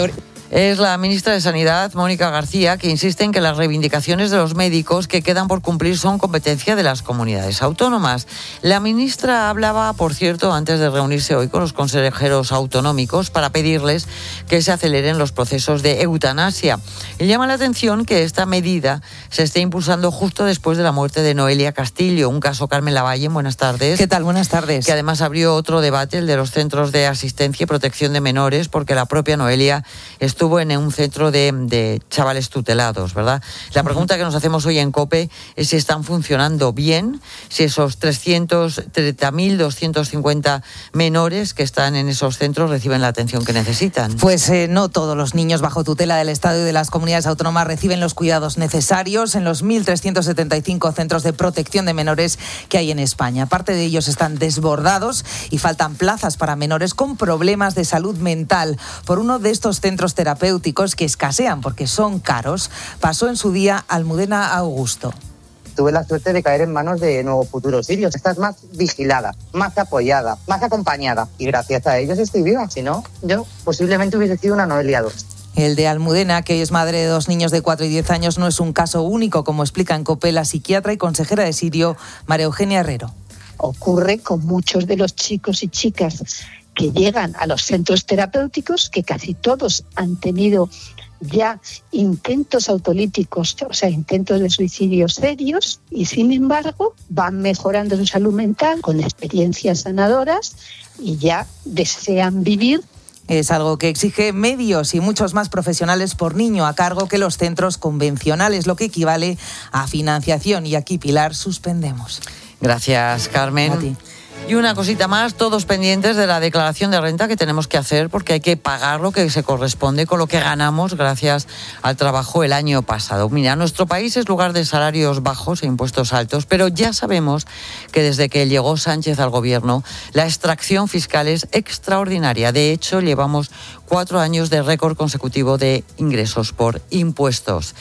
Es la ministra de Sanidad, Mónica García, que insiste en que las reivindicaciones de los médicos que quedan por cumplir son competencia de las comunidades autónomas. La ministra hablaba, por cierto, antes de reunirse hoy con los consejeros autonómicos para pedirles que se aceleren los procesos de eutanasia. Y llama la atención que esta medida se esté impulsando justo después de la muerte de Noelia Castillo, un caso, Carmen Lavalle, buenas tardes. ¿Qué tal? Buenas tardes. Que además abrió otro debate, el de los centros de asistencia y protección de menores, porque la propia Noelia estuvo estuvo en un centro de, de chavales tutelados, ¿verdad? La pregunta que nos hacemos hoy en COPE es si están funcionando bien, si esos trescientos treinta mil doscientos cincuenta menores que están en esos centros reciben la atención que necesitan. Pues eh, no todos los niños bajo tutela del Estado y de las comunidades autónomas reciben los cuidados necesarios en los mil trescientos setenta y cinco centros de protección de menores que hay en España. Parte de ellos están desbordados y faltan plazas para menores con problemas de salud mental. Por uno de estos centros terapéuticos que escasean porque son caros, pasó en su día Almudena Augusto. Tuve la suerte de caer en manos de Nuevo Futuro Sirios. Estás más vigilada, más apoyada, más acompañada. Y gracias a ellos estoy viva. Si no, yo posiblemente hubiese sido una Noelia dos. El de Almudena, que hoy es madre de dos niños de cuatro y diez años, no es un caso único, como explica en COPE la psiquiatra y consejera de Sirio, María Eugenia Herrero. Ocurre con muchos de los chicos y chicas que llegan a los centros terapéuticos, que casi todos han tenido ya intentos autolíticos, o sea, intentos de suicidio serios, y sin embargo van mejorando su salud mental con experiencias sanadoras y ya desean vivir. Es algo que exige medios y muchos más profesionales por niño a cargo que los centros convencionales, lo que equivale a financiación. Y aquí, Pilar, suspendemos. Gracias, Carmen. A ti. Y una cosita más, todos pendientes de la declaración de renta que tenemos que hacer porque hay que pagar lo que se corresponde con lo que ganamos gracias al trabajo el año pasado. Mira, nuestro país es lugar de salarios bajos e impuestos altos, pero ya sabemos que desde que llegó Sánchez al gobierno, la extracción fiscal es extraordinaria. De hecho, llevamos cuatro años de récord consecutivo de ingresos por impuestos.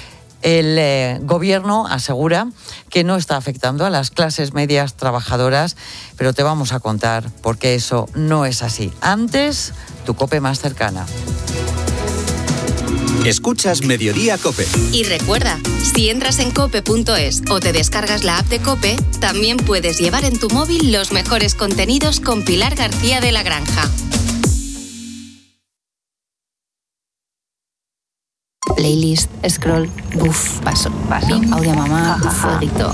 El eh, gobierno asegura que no está afectando a las clases medias trabajadoras, pero te vamos a contar por qué eso no es así. Antes, tu COPE más cercana. Escuchas Mediodía COPE. Y recuerda, si entras en cope punto es o te descargas la app de COPE, también puedes llevar en tu móvil los mejores contenidos con Pilar García de la Granja. Playlist, scroll, buf, paso, paso, audio mamá, fueguito,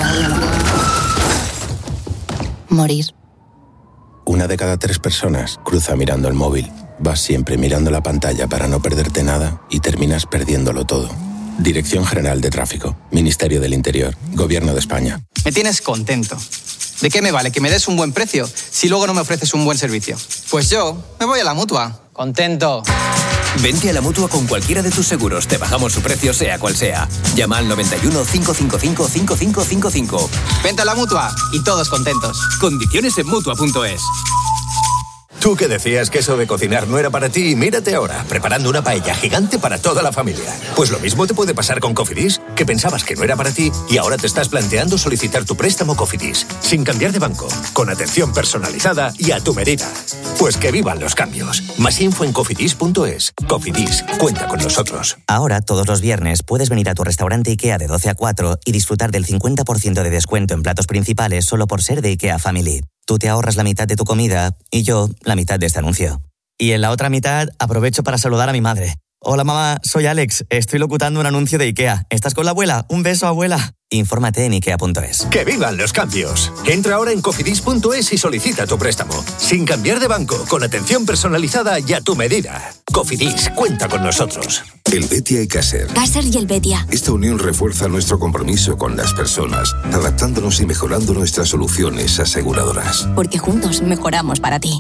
morir. Una de cada tres personas cruza mirando el móvil. Vas siempre mirando la pantalla para no perderte nada y terminas perdiéndolo todo. Dirección General de Tráfico, Ministerio del Interior, Gobierno de España. Me tienes contento. ¿De qué me vale que me des un buen precio si luego no me ofreces un buen servicio? Pues yo me voy a la Mutua. Contento. Vente a la Mutua con cualquiera de tus seguros. Te bajamos su precio sea cual sea. Llama al noventa y uno, cinco cinco cinco, cinco cinco cinco cinco. Vente a la Mutua y todos contentos. Condiciones en Mutua punto es. Tú que decías que eso de cocinar no era para ti, mírate ahora, preparando una paella gigante para toda la familia. Pues lo mismo te puede pasar con Cofidis, que pensabas que no era para ti y ahora te estás planteando solicitar tu préstamo Cofidis, sin cambiar de banco, con atención personalizada y a tu medida. Pues que vivan los cambios. Más info en cofidis punto es. Cofidis, cuenta con nosotros. Ahora, todos los viernes, puedes venir a tu restaurante IKEA de doce a cuatro y disfrutar del cincuenta por ciento de descuento en platos principales solo por ser de IKEA Family. Tú te ahorras la mitad de tu comida y yo la mitad de este anuncio. Y en la otra mitad aprovecho para saludar a mi madre. Hola mamá, soy Alex, estoy locutando un anuncio de IKEA. ¿Estás con la abuela? Un beso, abuela. Infórmate en ikea punto es. ¡Que vivan los cambios! Entra ahora en cofidis punto es y solicita tu préstamo. Sin cambiar de banco, con atención personalizada y a tu medida. Cofidis, cuenta con nosotros. El Betia y Caser. Caser y el Betia. Esta unión refuerza nuestro compromiso con las personas, adaptándonos y mejorando nuestras soluciones aseguradoras. Porque juntos mejoramos para ti.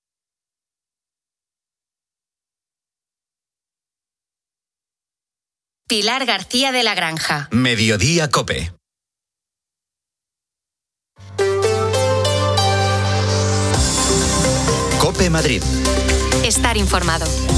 Pilar García de la Granja. Mediodía COPE. COPE Madrid. Estar informado.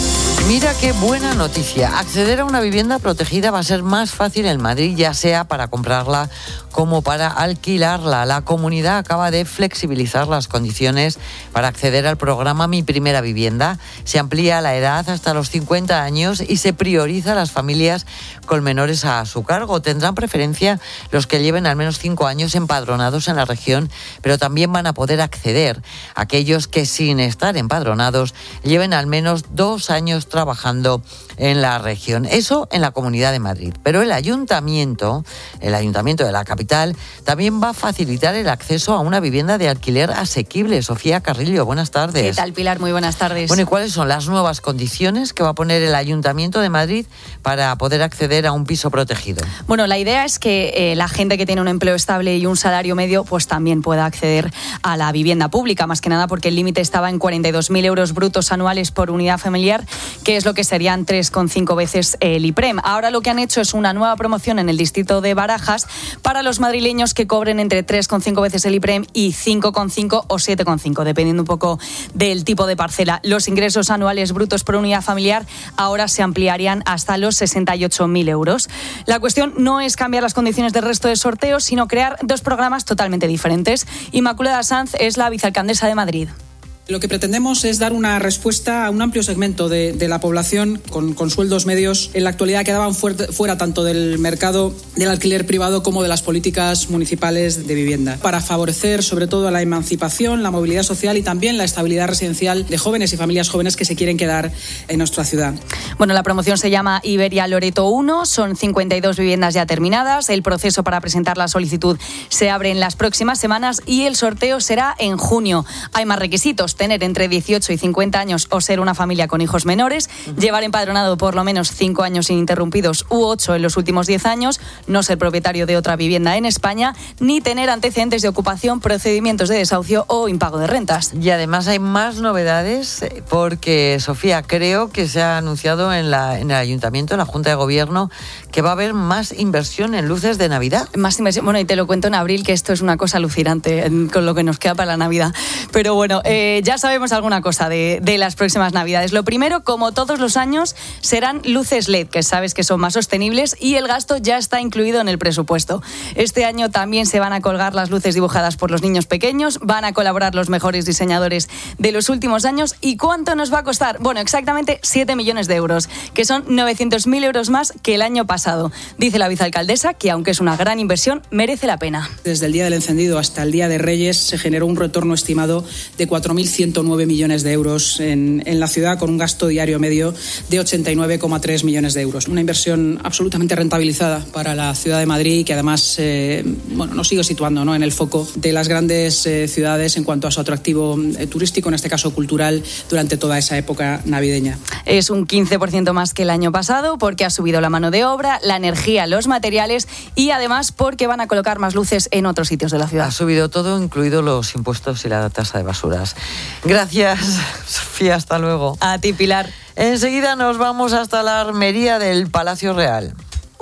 Mira qué buena noticia. Acceder a una vivienda protegida va a ser más fácil en Madrid, ya sea para comprarla como para alquilarla. La comunidad acaba de flexibilizar las condiciones para acceder al programa Mi Primera Vivienda. Se amplía la edad hasta los cincuenta años y se prioriza a las familias con menores a su cargo. Tendrán preferencia los que lleven al menos cinco años empadronados en la región, pero también van a poder acceder aquellos que, sin estar empadronados, lleven al menos dos años trabajando en la región. Eso en la Comunidad de Madrid. Pero el ayuntamiento, el ayuntamiento de la capital, también va a facilitar el acceso a una vivienda de alquiler asequible. Sofía Carrillo, buenas tardes. ¿Qué tal, Pilar? Muy buenas tardes. Bueno, ¿y cuáles son las nuevas condiciones que va a poner el Ayuntamiento de Madrid para poder acceder a un piso protegido? Bueno, la idea es que eh, la gente que tiene un empleo estable y un salario medio, pues también pueda acceder a la vivienda pública, más que nada porque el límite estaba en cuarenta y dos mil euros brutos anuales por unidad familiar, que es lo que serían tres coma cinco veces el IPREM. Ahora lo que han hecho es una nueva promoción en el distrito de Barajas para los madrileños que cobren entre tres coma cinco veces el IPREM y cinco coma cinco o siete coma cinco, dependiendo un poco del tipo de parcela. Los ingresos anuales brutos por unidad familiar ahora se ampliarían hasta los sesenta y ocho mil euros. La cuestión no es cambiar las condiciones del resto de sorteos, sino crear dos programas totalmente diferentes. Inmaculada Sanz es la vicealcaldesa de Madrid. Lo que pretendemos es dar una respuesta a un amplio segmento de, de la población con, con sueldos medios en la actualidad quedaban fuerte, fuera tanto del mercado del alquiler privado como de las políticas municipales de vivienda, para favorecer sobre todo la emancipación, la movilidad social y también la estabilidad residencial de jóvenes y familias jóvenes que se quieren quedar en nuestra ciudad. Bueno, la promoción se llama Iberia Loreto uno, son cincuenta y dos viviendas ya terminadas, el proceso para presentar la solicitud se abre en las próximas semanas y el sorteo será en junio. Hay más requisitos: tener entre dieciocho y cincuenta años o ser una familia con hijos menores, llevar empadronado por lo menos cinco años ininterrumpidos u ocho en los últimos diez años, no ser propietario de otra vivienda en España, ni tener antecedentes de ocupación, procedimientos de desahucio o impago de rentas. Y además hay más novedades porque, Sofía, creo que se ha anunciado en, la, en el Ayuntamiento, en la Junta de Gobierno, que va a haber más inversión en luces de Navidad. Más inversión, bueno, y te lo cuento en abril, que esto es una cosa alucinante con lo que nos queda para la Navidad. Pero bueno, eh, ya sabemos alguna cosa de, de las próximas Navidades. Lo primero, como todos los años, serán luces L E D, que sabes que son más sostenibles y el gasto ya está incluido en el presupuesto. Este año también se van a colgar las luces dibujadas por los niños pequeños, van a colaborar los mejores diseñadores de los últimos años. ¿Y cuánto nos va a costar? Bueno, exactamente siete millones de euros, que son novecientos mil euros más que el año pasado. Dice la vicealcaldesa que, aunque es una gran inversión, merece la pena. Desde el día del encendido hasta el día de Reyes se generó un retorno estimado de cuatro mil ciento nueve millones de euros en, en la ciudad, con un gasto diario medio de ochenta y nueve coma tres millones de euros. Una inversión absolutamente rentabilizada para la ciudad de Madrid, que además eh, bueno, nos sigue situando, ¿no?, en el foco de las grandes eh, ciudades en cuanto a su atractivo eh, turístico, en este caso cultural, durante toda esa época navideña. Es un quince por ciento más que el año pasado porque ha subido la mano de obra, la energía, los materiales y además porque van a colocar más luces en otros sitios de la ciudad. Ha subido todo, incluido los impuestos y la tasa de basuras. Gracias, Sofía, hasta luego. A ti, Pilar. Enseguida nos vamos hasta la armería del Palacio Real.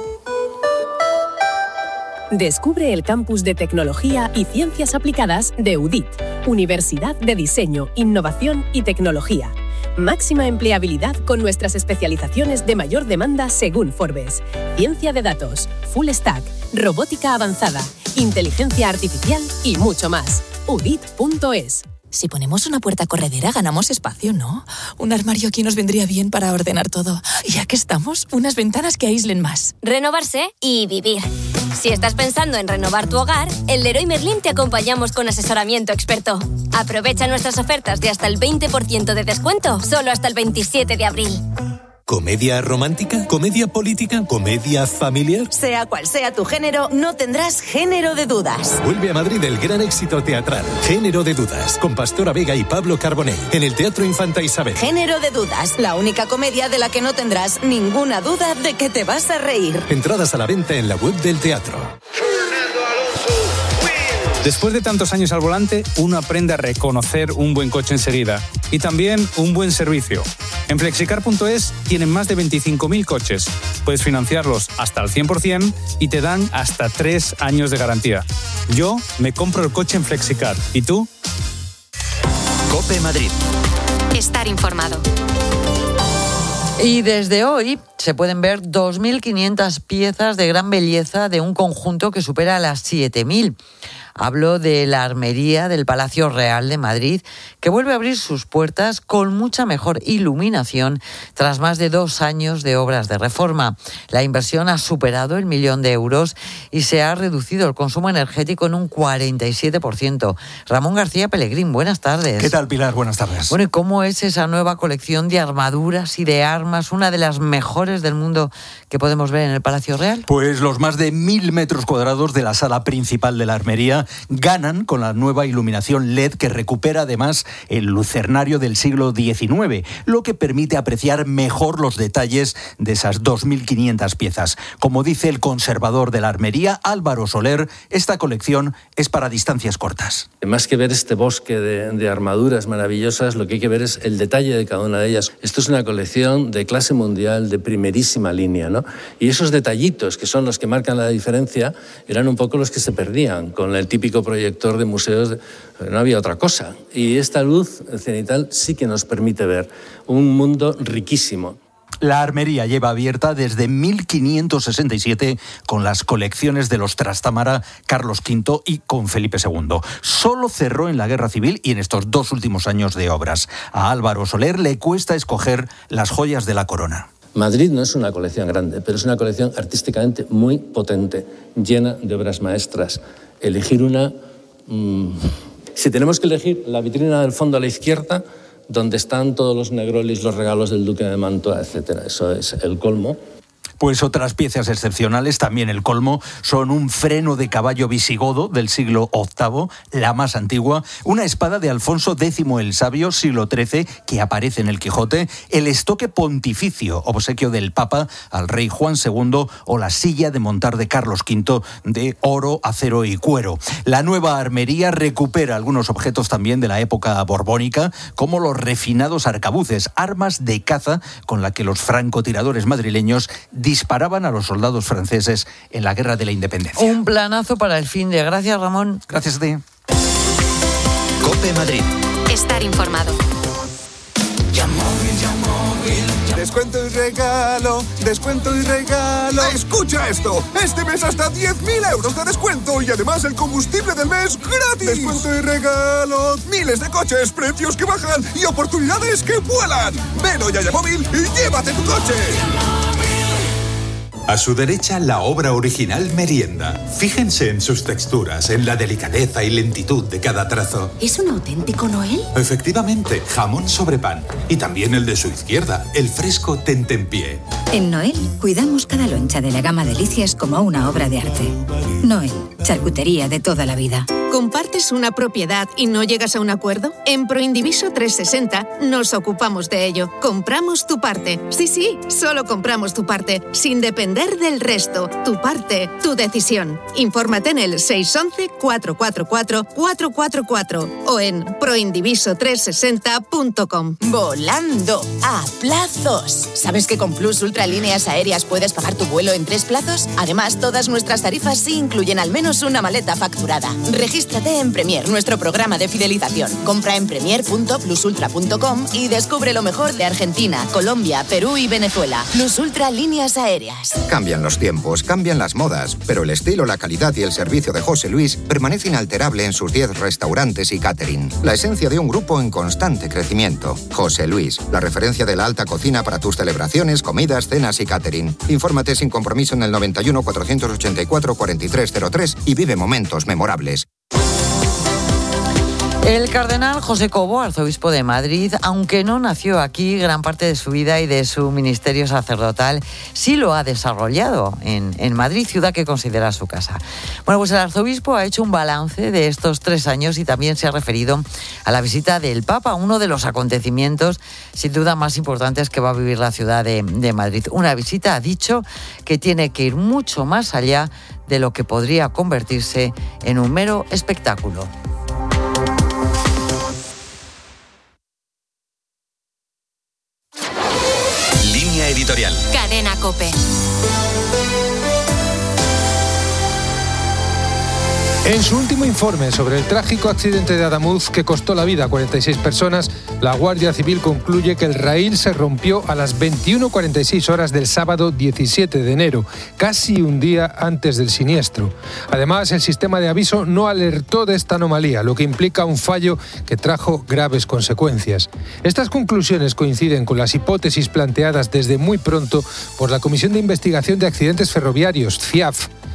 Descubre el campus de tecnología y ciencias aplicadas de U D I T, Universidad de Diseño, Innovación y Tecnología. Máxima empleabilidad con nuestras especializaciones de mayor demanda según Forbes. Ciencia de datos, full stack, robótica avanzada, inteligencia artificial y mucho más. U D I T punto es. Si ponemos una puerta corredera, ganamos espacio, ¿no? Un armario aquí nos vendría bien para ordenar todo. Y ya que estamos, unas ventanas que aíslen más. Renovarse y vivir. Si estás pensando en renovar tu hogar, en Leroy Merlin te acompañamos con asesoramiento experto. Aprovecha nuestras ofertas de hasta el veinte por ciento de descuento, solo hasta el veintisiete de abril. ¿Comedia romántica? ¿Comedia política? ¿Comedia familiar? Sea cual sea tu género, no tendrás género de dudas. Vuelve a Madrid el gran éxito teatral Género de Dudas, con Pastora Vega y Pablo Carbonell, en el Teatro Infanta Isabel. Género de Dudas, la única comedia de la que no tendrás ninguna duda de que te vas a reír. Entradas a la venta en la web del teatro. Después de tantos años al volante, uno aprende a reconocer un buen coche enseguida y también un buen servicio. En Flexicar punto es tienen más de veinticinco mil coches. Puedes financiarlos hasta el cien por ciento y te dan hasta tres años de garantía. Yo me compro el coche en Flexicar. ¿Y tú? COPE Madrid. Estar informado. Y desde hoy se pueden ver dos mil quinientas piezas de gran belleza de un conjunto que supera las siete mil. Hablo de la Armería del Palacio Real de Madrid, que vuelve a abrir sus puertas con mucha mejor iluminación tras más de dos años de obras de reforma. La inversión ha superado el millón de euros y se ha reducido el consumo energético en un cuarenta y siete por ciento. Ramón García Pellegrín, buenas tardes. ¿Qué tal, Pilar? Buenas tardes. Bueno, ¿y cómo es esa nueva colección de armaduras y de armas, una de las mejores del mundo que podemos ver en el Palacio Real? Pues los más de mil metros cuadrados de la sala principal de la Armería ganan con la nueva iluminación L E D que recupera además el lucernario del siglo diecinueve, lo que permite apreciar mejor los detalles de esas dos mil quinientas piezas. Como dice el conservador de la Armería, Álvaro Soler, esta colección es para distancias cortas. Más que ver este bosque de, de armaduras maravillosas, lo que hay que ver es el detalle de cada una de ellas. Esto es una colección de clase mundial, de primerísima línea, ¿no? Y esos detallitos, que son los que marcan la diferencia, eran un poco los que se perdían con el típico proyector de museos. No había otra cosa. Y esta luz cenital sí que nos permite ver un mundo riquísimo. La Armería lleva abierta desde mil quinientos sesenta y siete con las colecciones de los Trastámara, Carlos quinto y con Felipe segundo. Solo cerró en la Guerra Civil y en estos dos últimos años de obras. A Álvaro Soler le cuesta escoger las joyas de la corona. Madrid no es una colección grande, pero es una colección artísticamente muy potente, llena de obras maestras. Elegir una... Mmm, si tenemos que elegir la vitrina del fondo a la izquierda, donde están todos los negrolis, los regalos del duque de Mantua, etcétera. Eso es el colmo. Pues otras piezas excepcionales, también el colmo, son un freno de caballo visigodo del siglo octavo, la más antigua, una espada de Alfonso décimo el Sabio, siglo trece, que aparece en el Quijote, el estoque pontificio, obsequio del Papa al rey Juan segundo, o la silla de montar de Carlos quinto, de oro, acero y cuero. La nueva Armería recupera algunos objetos también de la época borbónica, como los refinados arcabuces, armas de caza con la que los francotiradores madrileños disparaban a los soldados franceses en la Guerra de la Independencia. Un planazo para el fin de. Gracias, Ramón. Gracias a ti. COPE Madrid. Estar informado. Descuento y regalo, descuento y regalo. ¡Escucha esto! Este mes hasta diez mil euros de descuento y además el combustible del mes gratis. Descuento y regalo, miles de coches, precios que bajan y oportunidades que vuelan. Ven hoy a Yamóvil y llévate tu coche. A su derecha, la obra original Merienda. Fíjense en sus texturas, en la delicadeza y lentitud de cada trazo. ¿Es un auténtico Noel? Efectivamente, jamón sobre pan. Y también el de su izquierda, el fresco tentempié. En Noel, cuidamos cada loncha de la gama Delicias como una obra de arte. Noel, charcutería de toda la vida. ¿Compartes una propiedad y no llegas a un acuerdo? En Proindiviso trescientos sesenta nos ocupamos de ello. Compramos tu parte. Sí, sí, solo compramos tu parte, sin depender del resto. Tu parte, tu decisión. Infórmate en el seis once, cuatro cuatro cuatro, cuatro cuatro cuatro o en proindiviso trescientos sesenta punto com. Volando a plazos. ¿Sabes que con Plus Ultra Líneas Aéreas puedes pagar tu vuelo en tres plazos? Además, todas nuestras tarifas sí incluyen al menos una maleta facturada. Regístrate en Premier, nuestro programa de fidelización. Compra en premier punto plus ultra punto com y descubre lo mejor de Argentina, Colombia, Perú y Venezuela. Plus Ultra Líneas Aéreas. Cambian los tiempos, cambian las modas, pero el estilo, la calidad y el servicio de José Luis permanece inalterable en sus diez restaurantes y catering. La esencia de un grupo en constante crecimiento. José Luis, la referencia de la alta cocina para tus celebraciones, comidas, cenas y catering. Infórmate sin compromiso en el noventa y uno, cuatrocientos ochenta y cuatro, cuarenta y tres cero tres y vive momentos memorables. El cardenal José Cobo, arzobispo de Madrid, aunque no nació aquí, gran parte de su vida y de su ministerio sacerdotal sí lo ha desarrollado en, en Madrid, ciudad que considera su casa. Bueno, pues el arzobispo ha hecho un balance de estos tres años y también se ha referido a la visita del Papa, uno de los acontecimientos sin duda más importantes que va a vivir la ciudad de, de Madrid. Una visita, ha dicho, que tiene que ir mucho más allá de lo que podría convertirse en un mero espectáculo. Editorial. Cadena COPE. En su último informe sobre el trágico accidente de Adamuz que costó la vida a cuarenta y seis personas, la Guardia Civil concluye que el raíl se rompió a las veintiuno cuarenta y seis horas del sábado diecisiete de enero, casi un día antes del siniestro. Además, el sistema de aviso no alertó de esta anomalía, lo que implica un fallo que trajo graves consecuencias. Estas conclusiones coinciden con las hipótesis planteadas desde muy pronto por la Comisión de Investigación de Accidentes Ferroviarios, C I A F.